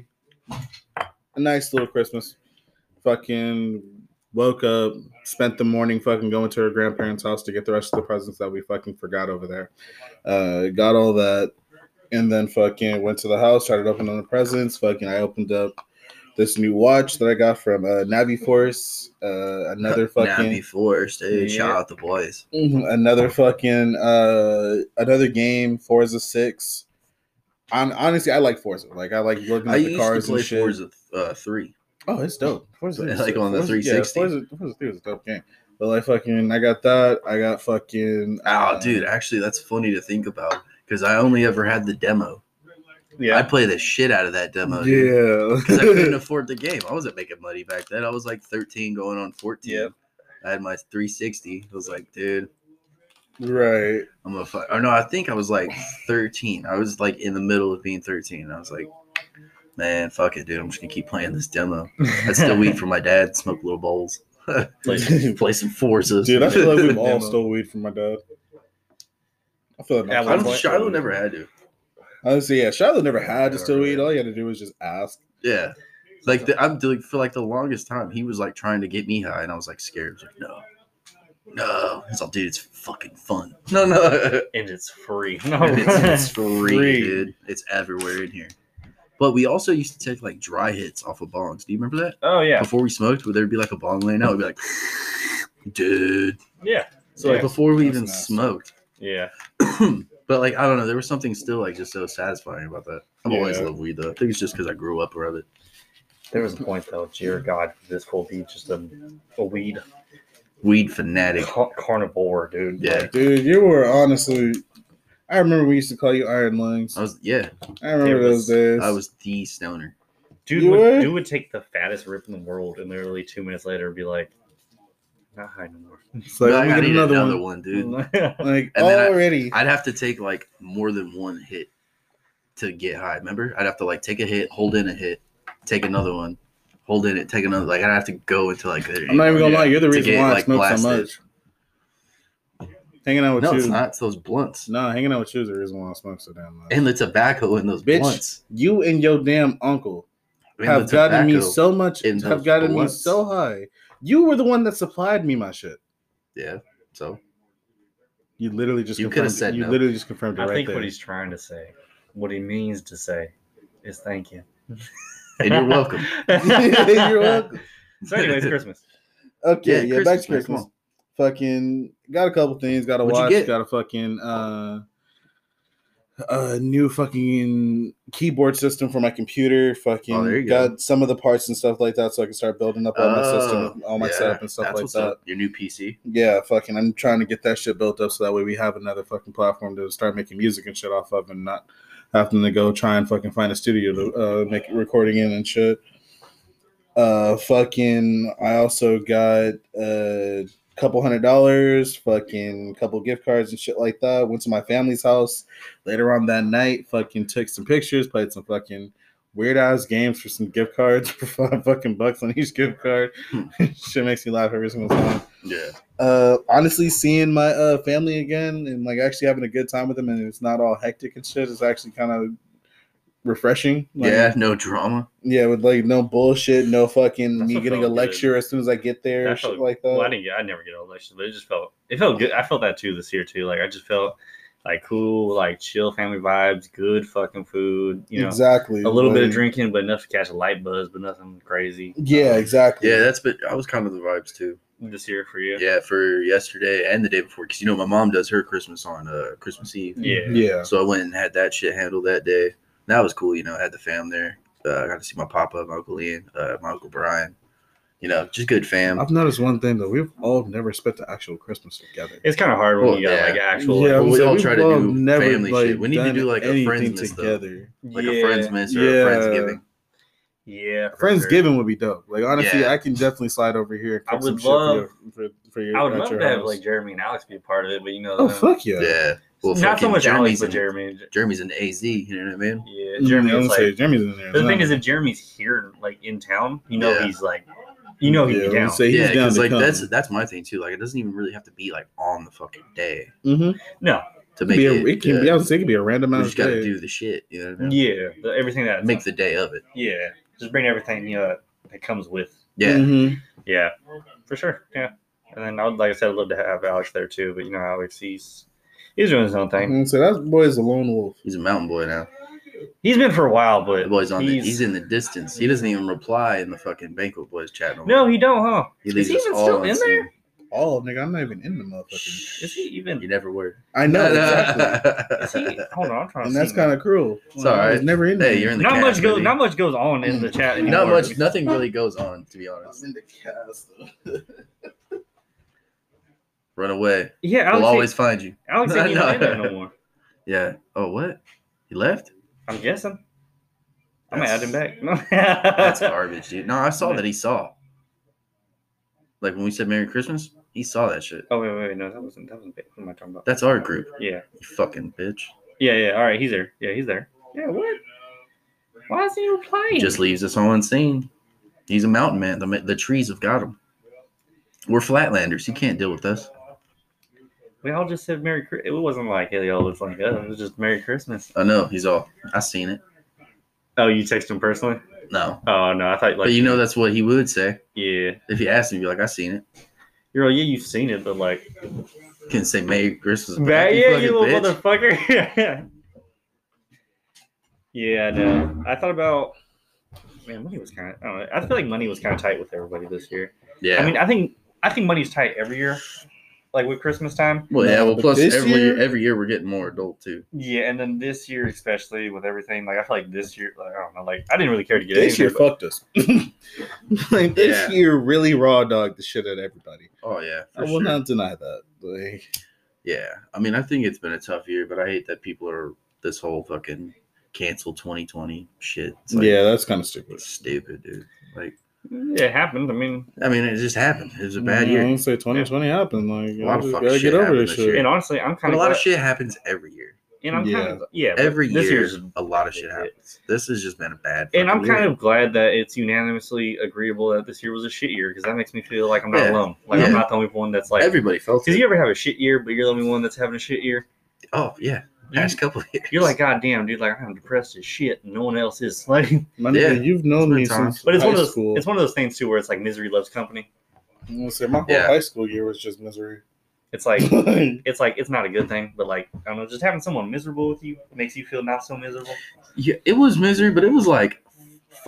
A: a nice little Christmas. Fucking woke up, spent the morning fucking going to her grandparents' house to get the rest of the presents that we fucking forgot over there. Uh, got all that, and then fucking went to the house, started opening the presents. Fucking, I opened up this new watch that I got from uh, Navi Force. Uh, another fucking.
C: Navi Force, dude.
B: Yeah.
C: Shout out the boys.
A: Mhm. Another fucking uh another game, Forza six. On honestly, I like Forza. Like I like looking
C: I
A: at the
C: used
A: cars
C: to play
A: and shit.
C: Forza uh, three.
A: Oh, it's dope. Forza is
C: Like
A: dope.
C: on the
A: Forza-
C: three sixty.
A: Yeah, Forza, Forza three was a dope game. But like fucking, I got that. I got fucking.
C: Oh,
A: uh,
C: dude, actually, that's funny to think about because I only ever had the demo. I
B: Yeah.
C: play the shit out of that demo. Because I couldn't
A: Yeah.
C: afford the game. I wasn't making money back then. I was like thirteen going on fourteen.
B: Yep.
C: I had my three sixty. I was like, dude,
A: Right.
C: I'm gonna fuck. Or no, I think I was like thirteen. I was like in the middle of being thirteen. I was like, man, fuck it, dude. I'm just gonna keep playing this demo. I'd still weed from my dad, smoke little bowls, play some, play some Forzas.
A: Dude, I feel like we've all
C: Demo.
A: stole weed from my dad. I feel like my
B: Yeah,
A: kids
C: I'm,
B: Like-
A: all stole
C: Shiloh
A: weed.
C: never had to.
A: Honestly, yeah, Shiloh never had to
C: Never
A: steal weed.
C: really.
A: All you had to do was just ask.
C: Yeah. Like the, I'm like for like the longest time, he was like trying to get me high, and I was like scared. I was like, no, no. He's like, dude, it's fucking fun. No, no,
B: And it's free. No.
C: it's, it's free,
A: Free.
C: dude. It's everywhere in here. But we also used to take like dry hits off of bongs. Do you remember that?
B: oh yeah.
C: Before we smoked, where there'd be like a bong laying out, we'd be like, dude.
B: Yeah.
C: So like
A: Yeah,
C: before we
A: that's
C: even
A: nasty.
C: smoked.
B: Yeah.
C: But like I don't know, there was something still like just so satisfying about that. I've always
A: Yeah.
C: loved weed though. I think it's just because I grew up around it.
B: There was a point though, dear God, this will be just a, a weed
C: Weed fanatic.
B: car- carnivore, dude.
C: Yeah.
B: Like,
A: Dude, you were honestly. I remember we used to call you Iron Lungs.
C: I was yeah.
A: I remember
B: It was-
A: those days.
C: I was the stoner.
B: dude,
A: You
B: would,
A: were?
B: dude would take the fattest rip in the world and literally two minutes later be like, not high no more.
A: It's like,
C: But
A: let me
C: I
A: get
C: need
A: another,
C: another,
A: one.
C: one. dude.
A: Like
C: And then I-
A: already.
C: I'd have to take like more than one hit to get high. Remember? I'd have to like take a hit, hold in a hit, take another one, hold in it, take another. Like I'd have to go until like there.
A: I'm not even gonna
B: Yeah.
A: lie. You're the
C: To
A: reason
C: get,
A: why I
C: like,
A: smoke so
C: blasted.
A: much. Hanging out with
C: No,
A: you.
C: it's not. It's those blunts
A: No, hanging out with you is the reason why I smoke so damn much.
C: and the tobacco in those
A: Bitch,
C: blunts.
A: you and your damn uncle
C: And
A: have
C: the
A: gotten me
C: tobacco
A: so much.
C: in
A: Have
C: those
A: gotten
C: blunts.
A: me so high. You were the one that supplied me my shit.
C: Yeah. So
A: You literally just
C: You
A: confirmed.
C: could've said
A: you
C: no.
A: literally just confirmed it
B: I
A: right
B: think
A: there.
B: what he's trying to say, what he means to say, is thank you.
C: and you're welcome.
A: You're welcome.
B: So, anyways, Christmas.
A: Okay, yeah,
C: Yeah,
A: back to
C: Christmas, man, come
A: Christmas.
C: on.
A: Fucking got a couple things. Got to
C: What'd you
A: watch.
C: get?
A: Got a fucking uh, a new fucking keyboard system for my computer. Fucking
C: Oh, there you
A: got
C: go.
A: some of the parts and stuff like that, so I can start building up all my system, all my
C: yeah,
A: setup and stuff
C: that's
A: like
C: what's
A: that.
C: Up. Your new P C.
A: Yeah, fucking. I'm trying to get that shit built up so that way we have another fucking platform to start making music and shit off of, and not having to go try and fucking find a studio to uh, make recording in and shit. Uh, fucking. I also got a couple hundred dollars, fucking couple gift cards and shit like that. Went to my family's house later on that night. Fucking took some pictures, played some fucking weird ass games for some gift cards for five fucking bucks on each gift card. Shit makes me laugh every single time.
C: Yeah.
A: Uh, honestly, seeing my uh family again and like actually having a good time with them, and it's not all hectic and shit, is actually kind of refreshing. Like,
C: Yeah. No drama.
A: yeah, with like no bullshit, no fucking
B: That's
A: me
B: what
A: getting a
B: felt good.
A: lecture as soon as I get there,
B: That
A: shit
B: felt-
A: like that.
B: Well, I didn't get. I never get all lectures, but it just felt. It felt good. I felt that too this year too. Like I just felt like cool, like chill family vibes, good fucking food. You know,
A: exactly.
B: a little bit of
A: Like,
B: drinking, but enough to catch a light buzz, but nothing crazy.
A: Yeah,
B: Um,
A: exactly.
C: Yeah, that's been. I was kind of the vibes too.
B: This year for you.
C: Yeah, for yesterday and the day before, because you know my mom does her Christmas on uh Christmas Eve.
B: Yeah.
A: yeah.
C: So I went and had that shit handled that day. That was cool. You know, I had the fam there. Uh, I got to see my papa, my uncle Ian, uh, my uncle Brian. You know, just good fam.
A: I've noticed one thing though. We've all never spent the actual Christmas together.
B: It's kind of hard when
C: Well,
B: you got
C: yeah.
B: like actual.
A: Yeah,
B: like,
C: Well, we
A: so
C: all
A: we've
C: try to
A: all
C: do family shit. We need to
A: done
C: do, like, a
A: anything
C: Friendsmas, though.
A: together.
C: like
B: yeah,
C: a Friendsmas or
A: Yeah.
C: a Friendsgiving.
B: Yeah, for sure.
A: Friendsgiving would be dope. Like honestly,
C: Yeah.
A: I can definitely slide over here. And
B: I
A: cook some
B: would
A: shit
B: love-
A: for your, for, for your.
B: I would
A: at
B: love
A: your
B: to have
A: house.
B: like Jeremy and Alex be a part of it, but you know,
A: Oh
B: them-
A: fuck yeah!
C: Yeah. Well,
B: not so
C: fucking
B: much
C: Jeremy's
B: Alex, but
C: in,
B: Jeremy.
C: Jeremy's in A Z. You know what I mean?
B: Yeah,
A: Mm,
B: Jeremy
A: I
B: is
A: was
B: like.
A: say Jeremy's in there.
B: The thing
A: No.
B: is, if Jeremy's here, like in town, you know
C: Yeah.
B: he's like, you know he'd
A: Yeah, I
B: be
A: was
B: down.
A: gonna say he's
C: Yeah,
A: down
C: because
A: to
C: like
A: come.
C: that's that's my thing too. Like it doesn't even really have to be like on the fucking day
A: Mm-hmm.
B: No,
C: to
A: It,
C: make
A: be
C: it.
A: a, it can
C: uh,
A: be. I was saying it could be a random
C: we
A: amount
C: just
A: of
C: got to
A: day.
C: do the shit. You know what I mean?
B: yeah, the, everything that
C: Make the day of it.
B: yeah, just bring everything you know that comes with.
C: Yeah.
A: Mhm.
B: Yeah, for sure. Yeah, and then I would, like I said, I'd love to have Alex there too. But you know, Alex, he's he's doing his own thing.
A: Mhm. So that boy is a lone wolf.
C: He's a mountain boy now.
B: He's been for a while, but
C: The boy's on. The,
B: he's,
C: he's in the distance. He doesn't even reply in the fucking banquet boys chat no more.
B: no, he don't, huh?
C: He
B: Is
C: leaves
B: he
C: us
B: even
C: all
B: still in
C: unseen.
B: there?
A: Oh, nigga, I'm not even in the motherfucker.
B: Is he even?
C: You never were.
A: I know exactly,
B: Is he? Hold on, I'm trying
A: and
B: to.
A: that's
B: see
A: kind of cruel.
C: It's all
A: I was
C: right.
A: never in there.
C: Hey, you're in the
B: not
C: cast,
B: much goes.
C: baby.
B: Not much goes on in the chat anymore.
C: Not much. Nothing really goes on, to be honest.
A: I'm in the cast. Though.
C: Run away.
B: Yeah, Alex,
C: We'll
B: ain't-
C: always find you.
B: Alex ain't even
C: No.
B: in there no more.
C: Yeah. Oh, what? He left?
B: I'm guessing. I'm gonna add him
C: That's-
B: back.
C: That's garbage, dude. No, I saw that he saw. Like when we said Merry Christmas, he saw that shit.
B: Oh wait, wait, wait, no, that wasn't. That wasn't. What am I talking about?
C: That's our group.
B: Yeah,
C: You fucking bitch.
B: yeah, yeah. All right, he's there. Yeah, he's there. Yeah, what? Why is he replying?
C: Just leaves us all unseen. He's a mountain man. The, the trees have got him. We're flatlanders. He can't deal with us.
B: we all just said Merry Christmas. It wasn't like hey, y'all looks like us. It was just Merry Christmas.
C: I know. He's all. I seen it.
B: Oh, you text him personally?
C: No.
B: Oh no, I thought like.
C: But you know that's what he would say.
B: Yeah,
C: If you asked him, you'd be like, I seen it.
B: you're like, yeah, you've seen it, but like,
C: Can't say Merry Christmas.
B: yeah,
C: you
B: yeah,
C: fucking
B: you little
C: bitch.
B: motherfucker. Yeah, no. I thought about. Man, money was kind of. I don't know. I feel like money was kind of tight with everybody this year.
C: Yeah.
B: I mean, I think I think money's tight every year, like with Christmas time.
C: well, yeah.
A: No,
C: Well,
A: but
C: plus
A: this
C: every
A: year-
C: every year we're getting more adult too.
B: Yeah, and then this year especially with everything, like I feel like this year, like I don't know, like I didn't really care to get
A: This
B: in
A: year
B: here, but-
A: fucked us. Like this
C: Yeah.
A: year really raw dogged the shit out of everybody.
C: Oh yeah.
A: I
C: For
A: will
C: sure.
A: not deny that. Like,
C: Yeah. I mean, I think it's been a tough year, but I hate that people are this whole fucking cancel twenty twenty shit. It's like,
A: yeah, that's kind of stupid.
C: it's stupid, dude. Like,
B: Yeah, it happened. I mean,
C: I mean, it just happened. It was a bad
A: I
C: year.
A: don't say twenty twenty happened. Like,
C: A lot of
A: you
C: fucking
A: gotta
C: shit
A: get over
C: happened
A: this
C: this
A: shit.
C: year.
B: and honestly, I'm
C: But
B: kind
C: a
B: of
C: lot of shit happens every year.
B: and I'm
A: Yeah.
B: kind of yeah. but
C: Every
B: this
C: year,
B: year's
C: a lot of shit happens. This has just been a bad.
B: and I'm
C: fucking
B: kind
C: year.
B: of glad that it's unanimously agreeable that this year was a shit year because that makes me feel like I'm not
C: Yeah.
B: alone. Like
C: Yeah.
B: I'm not the only one that's like.
C: everybody felt
B: Because
C: it.
B: you ever have a shit year, but you're the only one that's having a shit year.
C: Oh yeah, past couple of years.
B: You're like, God damn, dude, like I'm depressed as shit, and no one else is. Like,
A: My
C: Yeah.
A: nigga, you've known me
C: It's been
A: since
B: but it's
A: high
B: one of those.
A: school.
B: It's one of those things too, where it's like misery loves company.
A: I'm gonna say my whole
C: Yeah.
A: high school year was just misery.
B: It's like it's like it's not a good thing, but like I don't know, just having someone miserable with you makes you feel not so miserable.
C: Yeah, it was misery, but it was like funny.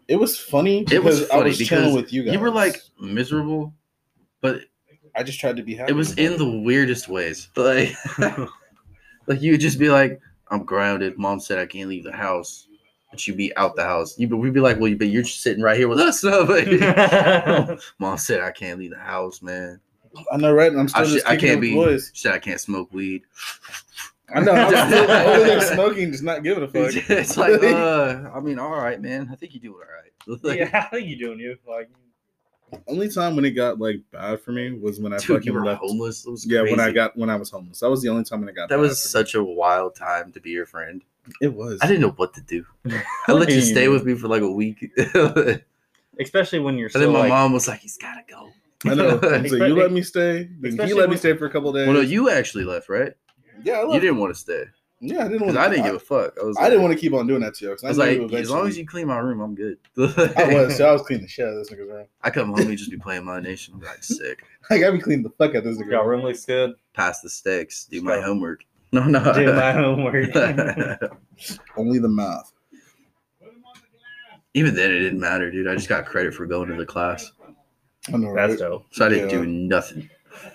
A: It was funny
C: It was
A: because
C: funny
A: I was
C: because
A: chilling with you guys.
C: you were like miserable, but
A: I just tried to be happy.
C: it was in the weirdest ways. Like, like you would just be like, "I'm grounded." Mom said I can't leave the house, but you'd be out the house. You, but we'd be like, "Well, but you're just sitting right here with us." No, but Mom said I can't leave the house, man.
A: I know, right? And I'm still
C: I, sh-
A: just
C: I
A: kicking it
C: can't
A: with
C: be.
A: the boys.
C: She said I can't smoke weed.
A: I know. I'm still over there smoking, just not giving a fuck.
C: It's like, uh, I mean, all right, man. I think you do it all right.
B: Yeah, how are you doing? You like
A: Only time when it got like bad for me was when I
C: Dude,
A: fucking
C: you were
A: left.
C: homeless. It was
A: Yeah, when I
C: crazy.
A: got when I was homeless. That was the only time when it got.
C: That
A: bad
C: was
A: for
C: such a wild time to be your friend.
A: me. It was.
C: I didn't know what to do. I let you stay with me for like a week. And
B: especially when you're so
C: then my
B: like,
C: mom was like, "He's gotta go."
A: I know. And so you let me stay. Then he
B: Especially
A: let me
B: when-
A: stay for a couple days.
C: Well, no, you actually left, right?
A: yeah, I
C: You
A: left.
C: didn't want to stay
A: Yeah, I didn't
C: because
A: want.
C: I didn't give a fuck. I was.
A: I didn't want to keep on doing that to you.
C: I was like, as long as you clean my room, I'm good.
A: I was. So I was cleaning the shit out of this nigga's room.
C: I come home, he just be playing My Nation. I'm like, sick.
A: I gotta be cleaning the fuck out of this nigga's
B: your
A: room.
B: room looks good.
C: Pass the sticks. Do
B: Just
C: my
B: go.
C: homework. No, no.
B: Do my homework.
A: Only the math.
C: Even then, it didn't matter, dude. I just got credit for going to the class,
A: I know, right?
B: That's dope.
C: so I didn't
A: Yeah.
C: do nothing.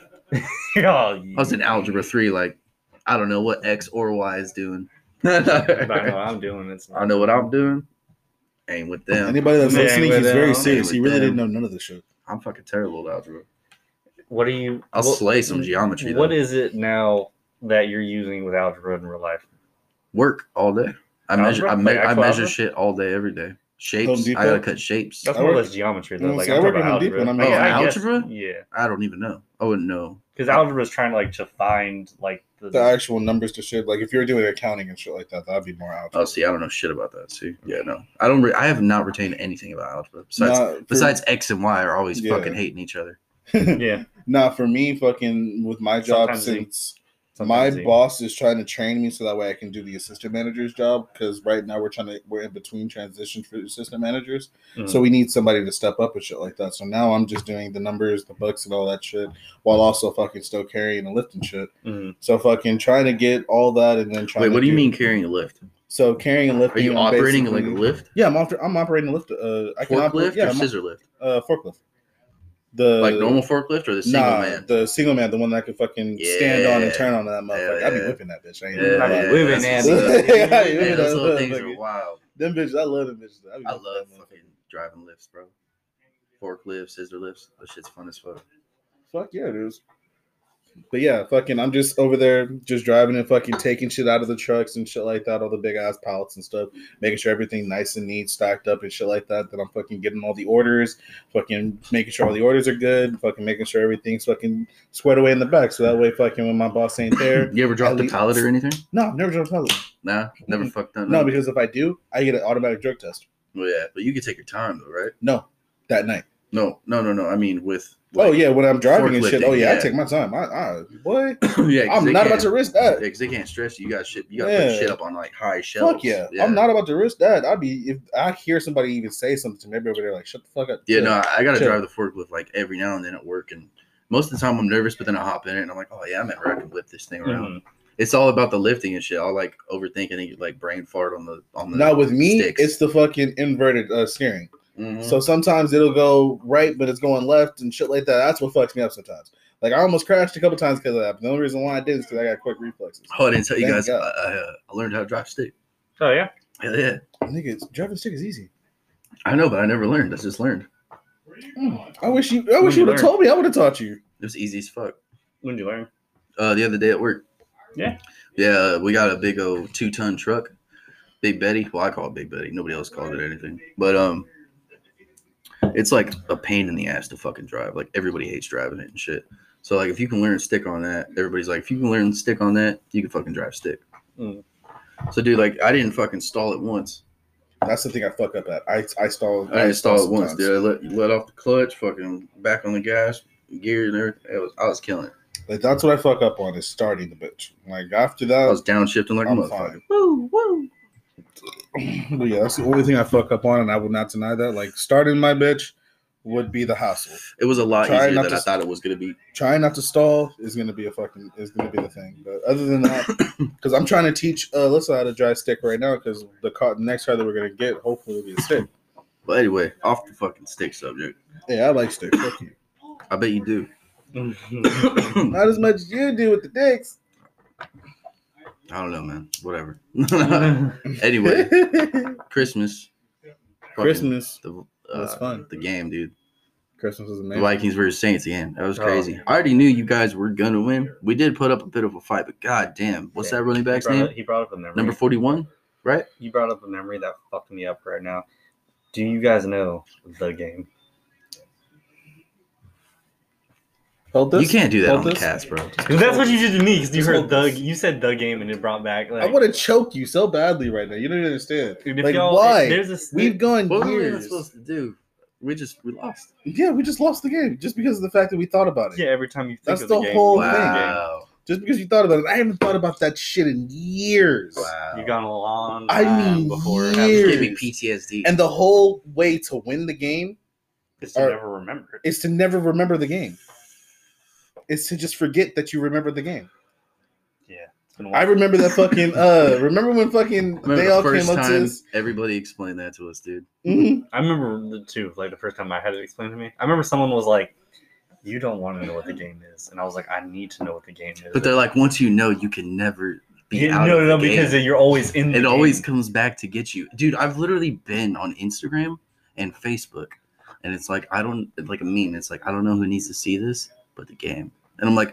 B: Oh,
C: I was in algebra three, like I don't know what X or Y is doing.
B: I know what
C: I
B: I'm doing. It's
C: know what I'm doing. Ain't with them.
A: Anybody that's
B: Yeah,
A: listening,
B: with
A: he's very
B: them.
A: serious. He
C: With
A: really
C: them.
A: didn't know none of this shit.
C: I'm fucking terrible at algebra.
B: What do you?
C: I'll
B: what,
C: slay some geometry.
B: What
C: though.
B: is it now that you're using with algebra in real life?
C: Work all day? I measure.
B: Algebra?
C: I, me-
B: Like
C: I
B: actual
C: measure
B: algebra?
C: shit all day, every day.
A: Home
C: Shapes.
A: Depot?
C: I gotta cut shapes.
B: That's
A: I
B: more or
A: work-
B: less geometry
A: Mm,
B: though. Like
A: see, I
B: I'm
A: work
B: talking
A: at
B: about
A: Home Depot
B: algebra.
A: and I'm
B: Like,
C: making-
B: I guess-
C: algebra?
B: Yeah,
C: I don't even know. I wouldn't know.
B: because algebra is trying to like to find like the,
A: The actual numbers to shit. Like if you're doing accounting and shit like that, that'd be more algebra.
C: Oh, see, I don't know shit about that. See, yeah, no, I don't. Re- I have not retained anything about algebra besides
A: Nah, for-
C: besides X and Y are always
A: Yeah.
C: fucking hating each other.
B: yeah.
A: Nah, for me, fucking with my job,
B: Sometimes they-
A: since my
B: sometimes they-
A: boss is trying to train me so that way I can do the assistant manager's job. Because right now we're trying to we're in between transitions for assistant managers,
B: Mhm.
A: so we need somebody to step up and shit like that. So now I'm just doing the numbers, the books, and all that shit, while also fucking still carrying and lifting shit.
B: Mhm.
A: So fucking trying to get all that and then trying.
C: Wait,
A: to
C: what do you mean carrying a lift?
A: So carrying and
C: Are
A: lifting.
C: you
A: and
C: operating like a
A: basically-
C: lift?
A: Yeah, I'm, oper- I'm operating a lift. Uh, I can operate.
C: Forklift
A: Yeah,
C: or
A: I'm-
C: scissor lift?
A: uh, forklift. The
C: Like normal forklift or the single
A: nah,
C: man?
A: the single man, the one that I can fucking stand on and
C: Yeah.
A: turn on that motherfucker.
C: Hell
A: I'd be
C: yeah.
A: whipping that bitch. I ain't
C: Yeah,
A: even
B: I
A: gonna
B: be
A: lie.
B: whipping
C: that's
B: that
C: what's up.
A: Yeah,
C: Yeah,
A: yeah,
C: those little
A: that
C: things are
A: motherfucker.
C: wild.
A: Them bitches, I love them bitches. I, be
C: I
A: whipping
C: love
A: that
C: fucking driving lifts, bro. Forklifts, scissor lifts. That shit's fun as fuck.
A: motherfucker. Fuck yeah, it is. But yeah, fucking, I'm just over there just driving and fucking taking shit out of the trucks and shit like that, all the big ass pallets and stuff, making sure everything nice and neat, stacked up and shit like that. Then I'm fucking getting all the orders, fucking making sure all the orders are good, fucking making sure everything's fucking squared away in the back. So that way, fucking, when my boss ain't there,
C: You ever dropped
A: At
C: a
A: least-
C: pallet or anything?
A: no, never dropped a pallet.
C: Nah, never
A: Mm-mm.
C: fucked up.
A: No, because if I do, I get an automatic drug test.
C: Well, yeah, but you can take your time though, right?
A: No, that night.
C: No, no, no, no. I mean, with
A: Oh yeah, when I'm driving and shit.
C: forklifting,
A: Oh yeah, I
C: yeah.
A: take my time. I, I boy,
C: yeah, 'cause
A: I'm
C: they
A: not
C: can't-
A: about to risk that.
C: because they can't stress you. You got shit. You got to
A: Yeah.
C: put shit up on like high shelves.
A: Fuck yeah. I'm not about to risk that. I'd be if I hear somebody even say something to me, maybe over there like shut the fuck up.
C: Yeah, no, I got to
A: Chill.
C: drive the forklift like every now and then at work, and most of the time I'm nervous, but then I hop in it and I'm like, oh yeah, I'm at work and lift this thing around.
B: Mhm.
C: It's all about the lifting and shit. I'll like overthink and get, like brain fart on the on the.
A: Now with me,
C: sticks.
A: it's the fucking inverted uh, steering.
C: Mhm.
A: So sometimes it'll go right, but it's going left and shit like that. That's what fucks me up sometimes. Like I almost crashed a couple times because of that. But the only reason why I did is because I got quick reflexes.
C: Oh, I didn't tell you
A: Thank
C: guys. I,
A: God.
C: I, uh, I learned how to drive stick.
B: Oh yeah.
C: Hell yeah.
A: Nigga, it's- driving stick is easy.
C: I know, but I never learned. I just learned.
A: Mm, I wish you. I wish
B: you
A: you would have
B: learn?
A: told me. I would have taught you.
C: It was easy as fuck.
B: When did you learn?
C: Uh, the other day at work.
B: Yeah.
C: Yeah, we got a big old two ton truck, Big Betty. Well, I call it Big Betty. Nobody else called it anything. But um, it's like a pain in the ass to fucking drive. Like everybody hates driving it and shit. So like, if you can learn stick on that, everybody's like, if you can learn stick on that, you can fucking drive stick.
B: Mm.
C: So dude, like, I didn't fucking stall it once.
A: That's the thing I fuck up at. I I stall.
C: I didn't stall it once,
A: sometimes.
C: dude. I let let off the clutch, fucking back on the gas, gear and everything. It was, I was killing it.
A: Like that's what I fuck up on is starting the bitch. Like after
C: I
A: that,
C: was downshifting like a
A: I'm
C: motherfucker.
A: fine.
C: Woo, woo.
A: But yeah, that's the only thing I fuck up on, and I will not deny that. Like starting my bitch would be the hassle.
C: It was a lot
A: Try
C: easier
A: not
C: than
A: to
C: I thought it was gonna be.
A: Trying not to stall is gonna be a fucking is gonna be the thing. But other than that, because I'm trying to teach uh, Alyssa how to drive stick right now, because the car, the next car that we're gonna get, hopefully, will be a stick.
C: But anyway, off the fucking stick subject.
A: Yeah, I like sticks. Fuck you.
C: I bet you do.
A: Not as much as you do with the dicks.
C: I don't know, man. Whatever. Anyway, Christmas. Fucking
A: Christmas
C: The,
A: was
C: uh,
A: fun.
C: the game, dude.
A: Christmas was
C: The
A: amazing.
C: Vikings versus Saints again. That was
B: Oh.
C: crazy. I already knew you guys were gonna win. We did put up a bit of a fight, but god damn, what's
B: Yeah.
C: that running
B: He
C: back's
B: brought,
C: name?
B: up, he brought up a memory.
C: Number forty-one, right?
B: He brought up a memory that fucked me up right now. Do you guys know the game?
A: Hold this.
C: You can't do that
A: Hold
C: on the
A: this.
C: cast, bro.
B: Because that's what you did to me. Because you
A: Just
B: heard
A: hold
B: the
A: this.
B: you said the game and it brought back like.
A: I want to choke you so badly right now. You don't even understand.
B: Dude, if
A: Like
B: y'all-
A: why?
B: There's this.
A: We've gone
C: What were we
A: years.
C: supposed to do? We just we lost.
A: Yeah, we just lost the game just because of the fact that we thought about it.
B: Yeah, every time you think
A: That's
B: of
A: the
B: the game,
A: whole
B: you
A: thing.
B: think of the game.
C: Wow.
A: Just because you thought about it. I haven't thought about that shit in years.
C: Wow.
B: You've gone a long
A: I
B: time
A: mean,
B: before
A: years.
B: having
C: It's giving P T S D.
A: And the whole way to win the game
B: is to
A: Or-
B: never remember it.
A: is to never remember the game. It's to just forget that you remember the game.
B: Yeah, it's been a
A: I
B: while.
A: remember that fucking uh remember when fucking
C: I remember
A: they
C: the
A: all
C: first
A: came up to
C: time
A: us?
C: everybody explained that to us, dude.
A: Mhm.
B: I remember the two, like the first time I had it explained to me. I remember someone was like, "You don't want to know what the game is," and I was like, "I need to know what the game is."
C: But they're like, once you know, you can never be
B: Yeah,
C: out
B: no,
C: of
B: no, no,
C: the
B: because
C: game.
B: you're always in. The
C: It
B: game.
C: always comes back to get you, dude. I've literally been on Instagram and Facebook, and it's like I don't like a meme. It's like I don't know who needs to see this, but the game. And I'm like,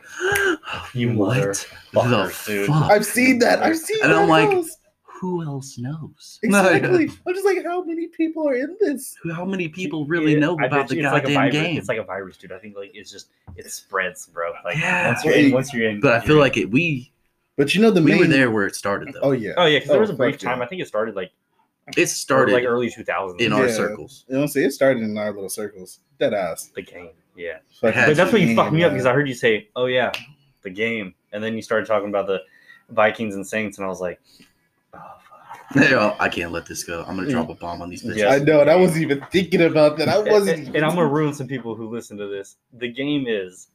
B: You
C: what the
B: motherfuckers, dude.
C: fuck?
A: I've seen that. I've seen
C: And
A: that.
C: I'm like,
A: post.
C: Who else knows?
A: Exactly. I'm just like, how many people are in this?
C: How many people really
B: Yeah,
C: know
B: I
C: about
B: bet
C: the
B: you it's like a
C: goddamn
B: virus.
C: game?
B: It's like a virus, dude. I think like it's just it spreads, bro. Like
C: Yeah.
B: once you're in,
A: Wait,
B: once you're in.
C: but I
B: you're
C: feel
B: in.
C: like it. We
A: But you know the
C: we
A: main.
C: were there where it started, though.
A: Oh yeah.
B: Oh yeah, because there was a
A: fuck
B: brief
A: yeah.
B: time. I think it started like
C: It started
B: like early two thousands.
C: in our
A: Yeah.
C: circles.
A: You know, see, it started in our little circles. Dead ass.
B: the game, yeah.
A: Fucking
C: Had
B: But that's what you
A: game,
B: fucked me up
A: man.
B: because I heard you say, "Oh yeah, the game," and then you started talking about the Vikings and Saints, and I was like, "Oh fuck."
C: Oh, I can't let this go. I'm gonna drop a bomb on these bitches.
B: Yeah.
A: I know, and I wasn't even thinking about that. I wasn't.
B: And, and I'm gonna ruin some people who listen to this. The game is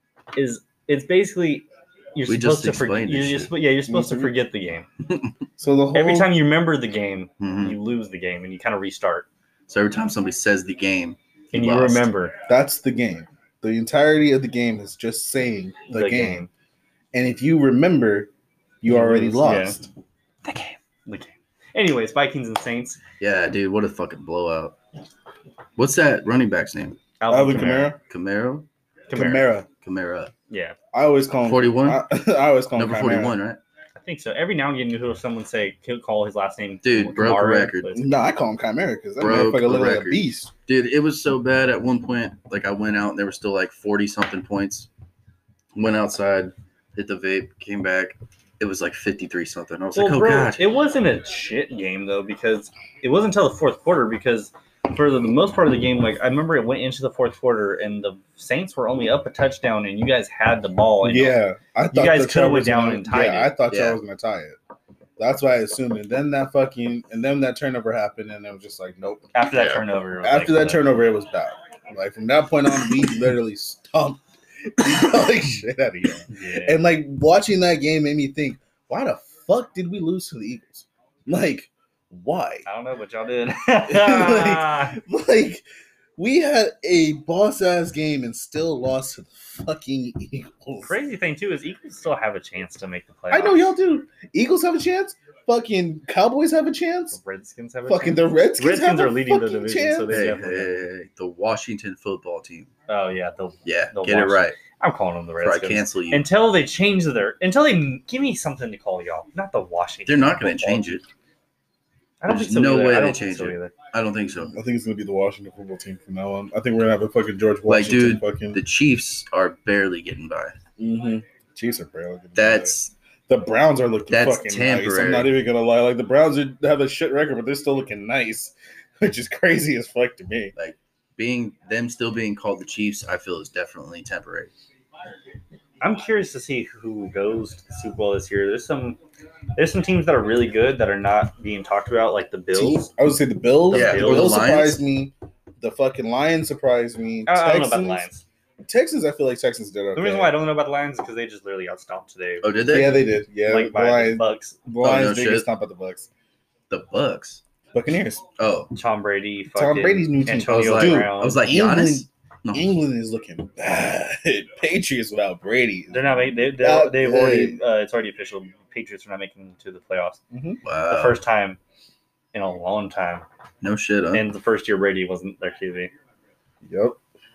B: is it's basically you're
C: We
B: supposed
C: just
B: to forget.
C: explained
B: You're,
C: this
B: you're,
C: shit.
B: spo- yeah, you're supposed
A: Mhm.
B: to forget the game.
A: So the whole
B: Every time you remember the game,
C: Mhm.
B: you lose the game, and you kind of restart,
C: So every time somebody says the game,
B: and you
C: lost.
B: remember
A: that's the game. The entirety of the game is just saying the, game. and if you remember, you
B: You
A: already
B: lose,
A: lost.
C: the game.
B: The game. Anyways, Vikings and Saints.
C: Yeah, dude, what a fucking blowout. What's that running back's name?
A: Alvin Kamara,
C: Camaro?
B: Kamara.
A: Kamara.
C: Camara.
B: Yeah,
A: I always call him
C: forty-one?
A: I, I always call him
C: Number
A: Kamara.
C: forty-one, right?
B: I think so. Every now and again, you hear someone say, call his last name.
C: Dude, broke a
B: Kamara,
C: record.
B: but it's-
A: No, I call him Chimera because that
C: Broke
A: motherfucker
C: a
A: look like a
C: record.
A: beast.
C: Dude, it was so bad at one point. Like, I went out and there were still like forty something points. Went outside, hit the vape, came back. It was like fifty-three something. I was
B: Well,
C: like, oh,
B: bro,
C: God.
B: it wasn't a shit game though because it wasn't until the fourth quarter because for the most part of the game, like I remember it went into the fourth quarter and the Saints were only up a touchdown and you guys had the ball. And
A: Yeah, I thought
B: guys
A: the
B: coulda
A: Chargers
B: went down
A: gonna-
B: and tied
A: Yeah,
B: it.
A: I thought
C: Yeah.
A: y'all was gonna tie it. That's why I assumed. And then that fucking and then that turnover happened, and it was just like, nope.
B: after that
C: Yeah.
B: turnover, it was
A: After
B: like,
A: that turnover, it was bad. Like from that point on, we literally stomped the like shit out of you.
B: yeah.
A: And like watching that game made me think, why the fuck did we lose to the Eagles? Like, why?
B: I don't know what y'all did.
A: Like, like we had a boss ass game and still lost to the fucking Eagles.
B: Crazy thing too is Eagles still have a chance to make the playoffs.
A: I know y'all do. Eagles have a chance. Fucking Cowboys have a
B: The
A: chance.
B: Redskins have a
A: Fucking
B: chance.
A: the Redskins,
B: Redskins
A: have
B: are
A: a
B: leading the
A: fucking
B: division,
A: chance.
B: so they-
C: Hey, hey,
B: definitely-
C: hey, hey, the Washington football team.
B: Oh yeah, they'll,
C: Yeah,
B: They'll
C: get it
B: watch.
C: right.
B: I'm calling them the
C: Before I
B: Redskins.
C: cancel you.
B: Until they change their, until they give me something to call y'all, not the Washington.
C: They're not going to
B: football
C: change
B: team.
C: it.
B: I don't
C: There's
B: think so.
C: no
B: either.
C: way
B: I
C: they
B: don't think
C: change
B: so
C: it.
B: either.
C: I don't think so.
A: I think it's gonna be the Washington football team from now on. I think we're gonna have a fucking George
C: Like,
A: Washington
C: dude,
A: fucking.
C: The Chiefs are barely getting by.
A: Mm-hmm. Chiefs are barely. getting
C: That's
A: by. The Browns are looking
C: that's
A: fucking nice. I'm
C: temporary.
A: not even gonna lie. Like the Browns are, have a shit record, but they're still looking nice, which is crazy as fuck to me.
C: being them still being called the Chiefs. I feel is definitely temporary.
B: I'm curious to see who goes to the Super Bowl this year. There's some, there's some teams that are really good that are not being talked about, like the Bills.
A: I would say the Bills.
C: Yeah,
A: the
B: or the
A: Bills
C: Lions.
A: surprised me. The fucking Lions surprised me.
B: I, I don't know
A: Texans,
B: about the Lions.
A: Texans, I feel like Texans did okay.
B: The reason why I don't know about the Lions is because they just literally got stomped today,
C: Oh, did they?
A: Yeah, they did. Yeah,
B: like
A: the
B: by the
A: Lions,
B: Bucks.
A: the Lions
C: no
A: did
C: shit.
A: get stomped by the Bucks.
C: The Bucks.
A: Buccaneers.
C: Oh,
B: Tom Brady.
A: Tom
B: fucking
A: Brady's new team.
C: I was
B: Antonio
C: like,
B: Brown.
C: I was like,
A: England-
C: Giannis. No.
A: England is looking bad. Patriots without Brady.
B: they're not making. They, they're,
A: That
B: they've
A: big.
B: already. Uh, it's already official. Patriots are not making it to the playoffs.
C: Wow.
B: The first time in a long time,
C: No shit, huh?
B: and the first year Brady wasn't their Q B.
A: Yep.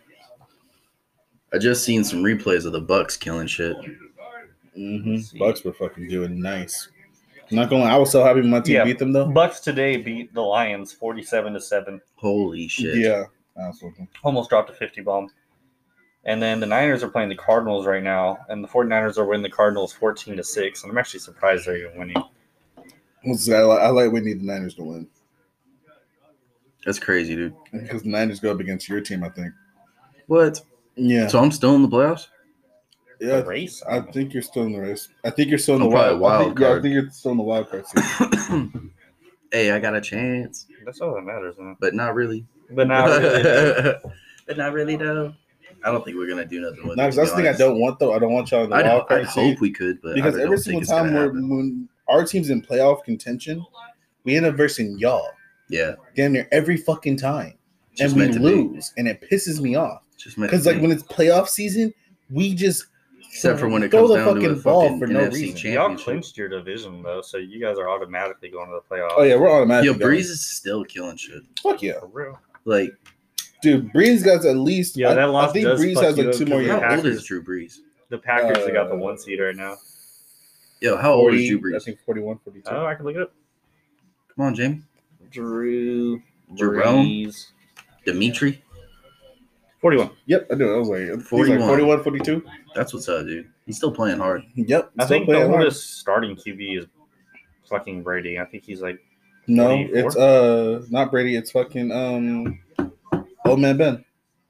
C: I just seen some replays of the Bucks killing shit.
A: Mm-hmm. Bucks were fucking doing nice. I'm not gonna lie, I was so happy when my team
B: Yeah.
A: beat them though.
B: Bucks today beat the Lions forty-seven to seven.
C: Holy shit.
A: Yeah. Absolutely.
B: Almost dropped a fifty bomb. And then the Niners are playing the Cardinals right now, and the 49ers are winning the Cardinals fourteen to six. And I'm actually surprised they're even winning.
A: What's that? I like, I like we need the Niners to win
C: That's crazy, dude.
A: because the Niners go up against your team. I think.
C: What?
A: Yeah.
C: So I'm still in the playoffs?
A: Yeah.
B: The race?
A: I think you're still in the race. I think you're still in
C: I'm
A: the
C: probably
A: wild.
C: a
A: I
C: wild
A: think, yeah, I
C: card.
A: think you're still in the wild card season.
C: Hey, I got a chance,
B: That's all that matters, man.
C: but not really.
B: But now, really,
C: but not really, though. I don't think we're gonna do nothing with
A: No,
C: it.
A: because that's the thing I don't want though. I don't want y'all in the
C: I
A: wild
C: I'd
A: card season
C: hope we could, but
A: because
C: I
A: every
C: don't
A: single
C: think it's
A: time
C: gonna
A: we're
C: happen.
A: when our team's in playoff contention, we end up versing y'all
C: Yeah,
A: damn near every fucking time,
C: it's just
A: and we
C: meant to be.
A: lose, and it pisses me off
C: It's just meant
A: because
C: to
A: like
C: be.
A: when it's playoff season, we just
C: Except for when it
A: throw
C: comes
A: the
C: down to
A: fucking
C: a
A: ball
C: fucking
A: for no
C: N F C
A: reason.
C: champion.
B: y'all
C: championship.
B: clinched your division, though, so you guys are automatically going to the playoffs.
A: Oh yeah, we're automatically.
C: Yo,
A: going.
C: Breeze is still killing shit.
A: Fuck yeah,
B: For real.
C: Like,
A: dude. Breeze got at least.
B: Yeah,
A: I,
B: that loss
A: I think
B: does
A: Breeze
B: fuck
A: has
B: you
A: like
B: up
A: two more
B: because
A: years.
B: the
C: how old
B: Packers-
C: is Drew Brees?
B: The Packers have got the
A: Uh,
B: one seed right now.
C: Yo, how old is Drew
A: forty, I
C: Brees?
A: think forty-one, forty-two.
B: Oh, I can look it up.
C: Come on, Jamie.
B: Drew
C: Jerome?
B: Brees.
C: Dimitri.
B: forty-one.
A: Yep, I do. I was like, he's like
C: forty-one.
A: forty-one, forty-two.
C: That's what's up, dude. He's still playing hard.
A: Yep.
B: I
A: still
B: think the
A: playing hard.
B: oldest starting Q B is fucking Brady. I think he's like
A: No,
B: forty-four?
A: it's uh not Brady. It's fucking um old man Ben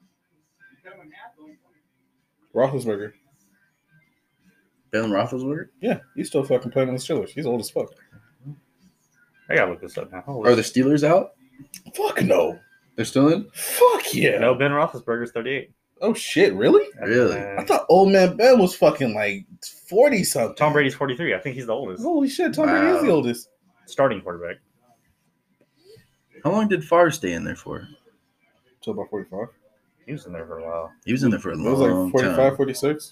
A: Roethlisberger.
C: Ben Roethlisberger.
A: Yeah, he's still fucking playing on the Steelers. He's old as fuck.
B: I gotta look this up now. Hold
C: Are
B: on.
C: the Steelers out?
A: Fuck no.
C: They're still in.
A: Fuck yeah.
B: No, Ben Roethlisberger's thirty-eight.
A: Oh shit, really?
C: Really?
A: I thought old man Ben was fucking like forty something.
B: Tom Brady's forty-three. I think he's the oldest
A: Holy shit, Tom Brady is the
C: Wow.
A: oldest.
B: starting quarterback.
C: How long did Favre stay in there for?
A: So about forty-five.
B: He was in there for a while.
C: He was in there for a
A: It was
C: long
A: like forty-five,
C: time.
A: forty-six.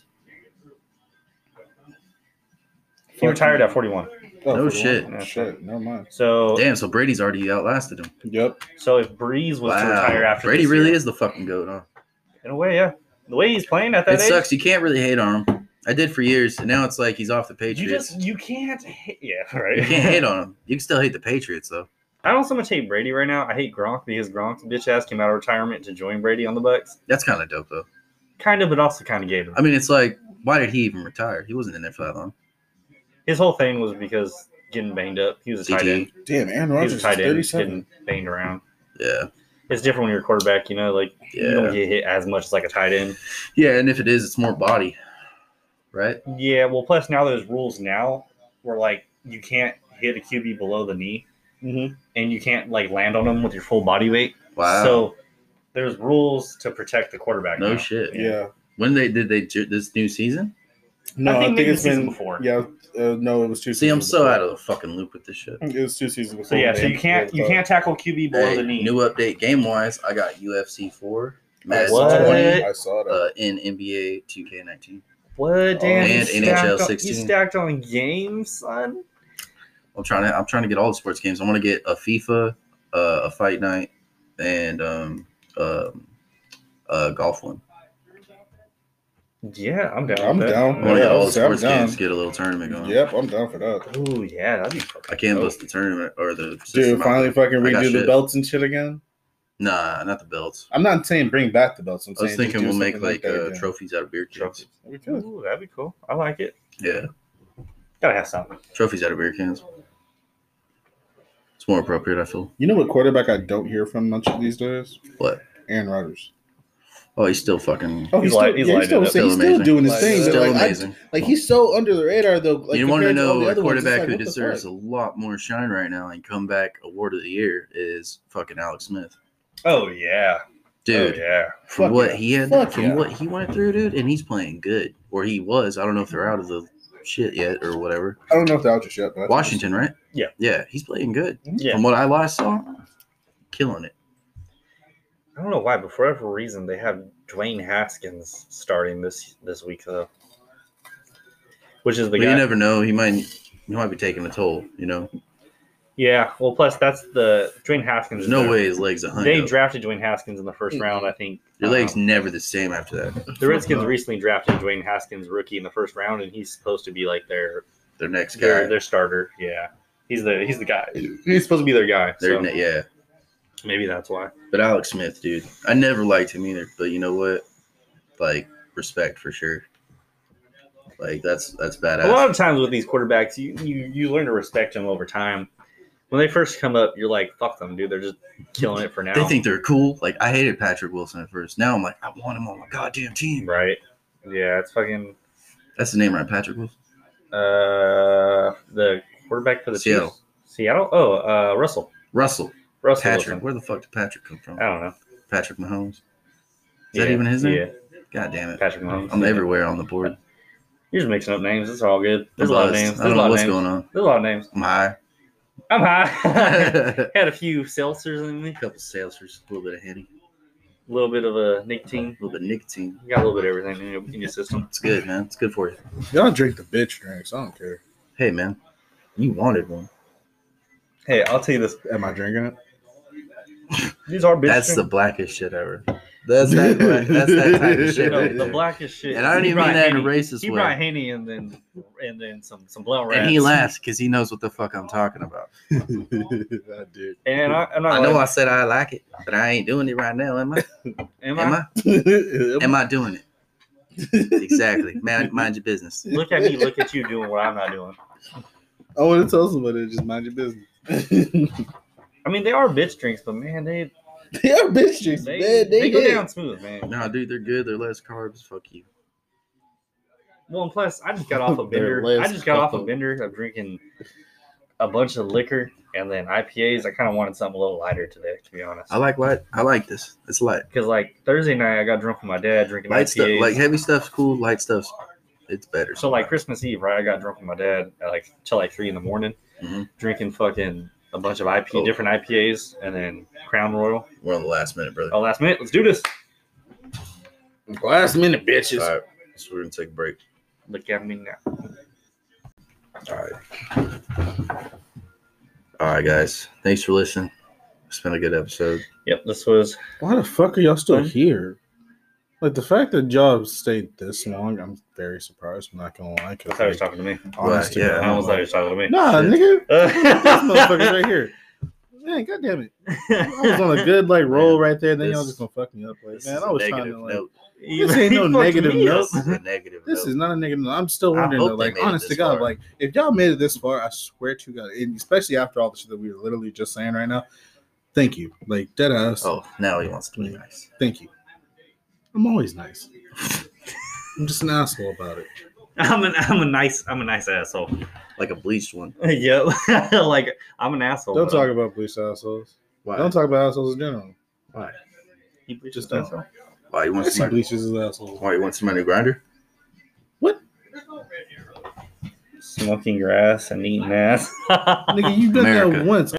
B: He retired at forty-one.
A: Oh,
C: No
A: forty-one.
C: shit.
A: Oh, shit, never mind.
B: So,
C: Damn, so Brady's already outlasted him.
A: Yep.
B: so if Breeze was to retire
C: Wow,
B: after
C: Brady
B: this
C: really
B: year,
C: is the fucking goat, huh?
B: in a way, yeah. The way he's playing at that
C: It
B: age,
C: sucks. You can't really hate on him. I did for years, and now it's like he's off the
B: you
C: Patriots.
B: just you can't. Hit, yeah, right.
C: You can't hate on him. You can still hate the Patriots, though.
B: I don't so much hate Brady right now. I hate Gronk because Gronk's bitch ass came out of retirement to join Brady on the Bucks.
C: That's kind of dope, though.
B: Kind of, but also kind of gave him.
C: I mean, it's like, why did he even retire? He wasn't in there for that long.
B: His whole thing was because getting banged up. He was a
C: C
B: tight
C: T E.
B: end.
A: Damn, Aaron
B: He
A: Rodgers
B: was
A: is
B: a tight end,
A: thirty-seven.
B: getting banged around.
C: Yeah.
B: It's different when you're a quarterback, you know, like you don't
C: Yeah.
B: get hit as much as like a tight end.
C: Yeah, and if it is, it's more body, right?
B: Yeah, well, plus now there's rules now where like you can't hit a Q B below the knee,
A: Mm-hmm.
B: and you can't like land on them with your full body weight.
C: Wow.
B: So there's rules to protect the quarterback.
C: No
B: now.
C: shit.
A: Yeah.
C: When they did they ju- this new season?
A: No,
B: I
A: I
B: think
A: think,
B: maybe
A: it's
B: the season
A: been
B: before.
A: Yeah, uh, no, it was two.
C: See, I'm
A: seasons
C: so
A: before.
C: out of the fucking loop with this shit.
A: It was two seasons before.
B: So yeah,
A: they
B: so you can't
A: implemented
B: you
A: the-
B: can't tackle Q B below
C: Hey,
B: the knee.
C: new update game wise, I got U F C four,
A: I
C: Madden
A: saw
B: What?
C: twenty,
A: that. I saw that.
C: uh, in N B A two K nineteen.
B: What? Damn,
C: And
B: you
C: N H L
B: stacked on-
C: sixteen.
B: You stacked on games, son.
C: I'm trying to I'm trying to get all the sports games. I want to get a FIFA, uh, a fight night, and um, um, a golf one.
B: Yeah, I'm down.
A: I'm
B: with that.
C: I
A: down.
C: want to
A: Yeah,
C: get all the
A: I'm
C: sports
A: down.
C: games. Get a little tournament going.
A: Yep, I'm down for that.
B: Oh yeah, that'd be fucking
C: I can't
B: dope.
C: bust the tournament or the
A: Dude,
C: system out
A: finally
C: there.
A: fucking
C: I got
A: redo the
C: shit.
A: belts and shit again.
C: Nah, not the belts.
A: I'm not saying bring back the belts. I'm
C: I was
A: saying
C: thinking
A: just do
C: we'll make
A: something
C: like
A: that
C: uh,
A: again.
C: trophies out of beer cans.
B: Trophies.
A: We could.
B: Ooh, that'd be cool. I like it.
C: Yeah,
B: Gotta have something.
C: trophies out of beer cans. It's more appropriate, I feel.
A: You know what quarterback I don't hear from much these days?
C: What?
A: Aaron Rodgers.
C: Oh, he's still fucking.
A: Oh,
B: He's
A: he's,
B: light-
A: still,
B: he's
A: yeah, he's
B: lighting
A: still,
B: it up.
A: he's
C: Still
A: still
C: amazing.
A: doing his
B: Light
A: thing.
B: it up.
A: but,
C: Still
A: like, I-
C: amazing.
A: like he's so under the radar though. Like,
C: you want to
A: compared all the
C: know a
A: other ones, it's
C: quarterback
A: like,
C: who
A: what the
C: deserves
A: fuck?
C: a lot more shine right now and comeback award of the year is fucking Alex Smith,
B: Oh yeah,
C: dude.
B: Oh, yeah.
C: For
A: Fuck
C: what
A: yeah.
C: he had,
A: Fuck
C: from
A: yeah.
C: what he went through, dude, and he's playing good, or he was. I don't know if they're out of the shit yet or whatever.
A: I don't know if they're out just yet. But
C: Washington, right?
B: Yeah.
C: Yeah, he's playing good.
B: Yeah.
C: From what I last saw, killing it.
B: I don't know why, but for whatever reason, they have Dwayne Haskins starting this this week though, which is the
C: But
B: guy.
C: you never know. He might he might be taking a toll. You know,
B: Yeah. Well, plus that's the Dwayne Haskins.
C: there's
B: is
C: no
B: their-
C: way his legs a
B: They
C: hundred.
B: drafted Dwayne Haskins in the first round, I think.
C: Your legs
B: Um,
C: never the same after that.
B: the Redskins recently drafted Dwayne Haskins, rookie, in the first round, and he's supposed to be like their
C: Their next guy.
B: their, their starter. Yeah, he's the he's the guy. He's supposed to be their guy.
C: Their
B: So
C: ne- yeah.
B: maybe that's why.
C: But Alex Smith, dude, I never liked him either. But you know what? Like respect for sure. Like that's that's badass.
B: A lot of times with these quarterbacks, you, you you learn to respect them over time. When they first come up, you're like, "Fuck them, dude! They're just killing it for now."
C: They think they're cool. Like I hated Patrick Wilson at first. Now I'm like, I want him on my goddamn team.
B: right? Yeah, it's fucking
C: That's the name, right? Patrick Wilson.
B: uh the quarterback for the
C: Seattle.
B: Chiefs. Seattle. Oh, uh, Russell.
C: Russell.
B: Russell
C: Patrick.
B: Wilson.
C: Where the fuck did Patrick come from?
B: I don't know.
C: Patrick Mahomes. Is
B: Yeah,
C: that even his name?
B: Yeah,
C: God damn it.
B: Patrick Mahomes.
C: I'm
B: Yeah.
C: everywhere on the board.
B: You're just mixing up names. It's all good.
C: I'm
B: There's a lot of
C: buzzed.
B: names.
C: I
B: There's
C: don't
B: a lot
C: know
B: of
C: what's
B: names.
C: going on.
B: There's a lot of names.
C: I'm high.
B: I'm high.
C: a
B: Had a few seltzers in me.
C: couple seltzers, a little bit of Henny,
B: A little bit of a
C: a
B: nicotine.
C: little bit of nicotine.
B: You got a little bit of everything in your, in your system.
C: It's good, man. It's good for you.
A: y'all drink the bitch drinks. I don't care.
C: Hey, man. You wanted one.
B: Hey, I'll tell you this.
A: Am I drinking it?
B: These are bitch
C: That's the
B: drinks.
C: blackest shit ever. That's that. Black, that's that type of shit.
B: No,
C: right
B: the
C: there.
B: blackest shit.
C: And I don't
B: He
C: even mean
B: brought
C: that in a
B: Henny.
C: racist
B: He
C: way.
B: brought Henny and then and then some some blunt rats.
C: And he laughs because he knows what the fuck I'm talking about.
A: I did.
B: And I, I'm not
C: I know I
B: like,
C: said I like it, but I ain't doing it right now, am I?
B: am
C: Am
B: I?
C: I? Am I doing it? Exactly. Man, mind your business.
B: Look at me. Look at you doing what I'm not doing.
A: I want to tell somebody to just mind your business.
B: I mean, they are bitch drinks, but man, they
A: They are bitch drinks.
B: they,
A: They,
B: they,
A: they,
B: go
A: did.
B: down smooth, man.
C: No, dude, they're good. They're less carbs. Fuck you.
B: Well, and plus, I just got off a
A: They're
B: bender. I
A: less
B: just got off a
A: fucking-
B: bender of drinking a bunch of liquor and then I P As. I kind of wanted something a little lighter today, to be honest.
C: I like light. I like this. It's light.
B: Because like Thursday night, I got drunk with my dad drinking
C: Light stuff,
B: I P As.
C: like heavy stuff's cool. Light stuff's, it's better.
B: So like Christmas Eve, right? I got drunk with my dad at like till like three in the morning,
C: Mhm.
B: drinking fucking a bunch of I P,
C: Oh.
B: different I P As, and then Crown Royal.
C: We're on the last minute, brother.
B: Oh, last minute, let's do this.
A: Last minute bitches.
C: All right, so we're gonna take a break.
B: Look at me now.
C: All right. All right, guys. Thanks for listening. It's been a good episode.
B: Yep, this was.
A: Why the fuck are y'all still
B: Fun.
A: here? Like the fact that y'all stayed this long, I'm very surprised. I'm not gonna lie.
B: I
A: 'cause,
B: thought he was
A: like,
B: talking to me.
A: honest to
C: yeah,
A: God,
B: I
A: I'm
B: almost thought he
A: like,
B: was talking to me.
A: Nah,
C: Shit.
A: nigga, this
B: Uh,
A: motherfucker right here. Man, goddamn it! I was on a good like roll right there, and then
C: This-
A: y'all just gonna fuck me up. Like,
C: This
A: man,
C: is
A: I
C: a
A: was trying
C: negative
A: to like.
C: note.
A: This ain't no
B: He fucked
A: negative
B: me
A: note.
B: up.
C: This is a negative
A: This
C: note.
A: is not a negative. I'm still
C: I
A: wondering,
C: hope
A: though,
C: they
A: like,
C: made it
A: honest to
C: this
A: God,
C: far.
A: like, if y'all made it this far, I swear to God, and especially after all the shit that we were literally just saying right now, thank you. Like, dead ass.
C: Oh, now he wants to be nice.
A: Thank you. I'm always nice. I'm just an asshole about it.
B: I'm an I'm a nice I'm a nice asshole.
C: Like a bleached one.
B: Yep. Like I'm an asshole.
A: Don't
B: but
A: talk
B: I'm-
A: about police assholes.
C: Why?
A: Don't talk about assholes in general.
C: Why?
B: He bleached
A: Just
B: his
A: don't.
B: asshole.
C: Why you want
A: I see
C: somebody?
A: bleachers as assholes.
C: Why you want somebody to grinder?
A: What?
B: Smoking grass and eating ass.
A: Nigga, you've done
C: America.
A: that once.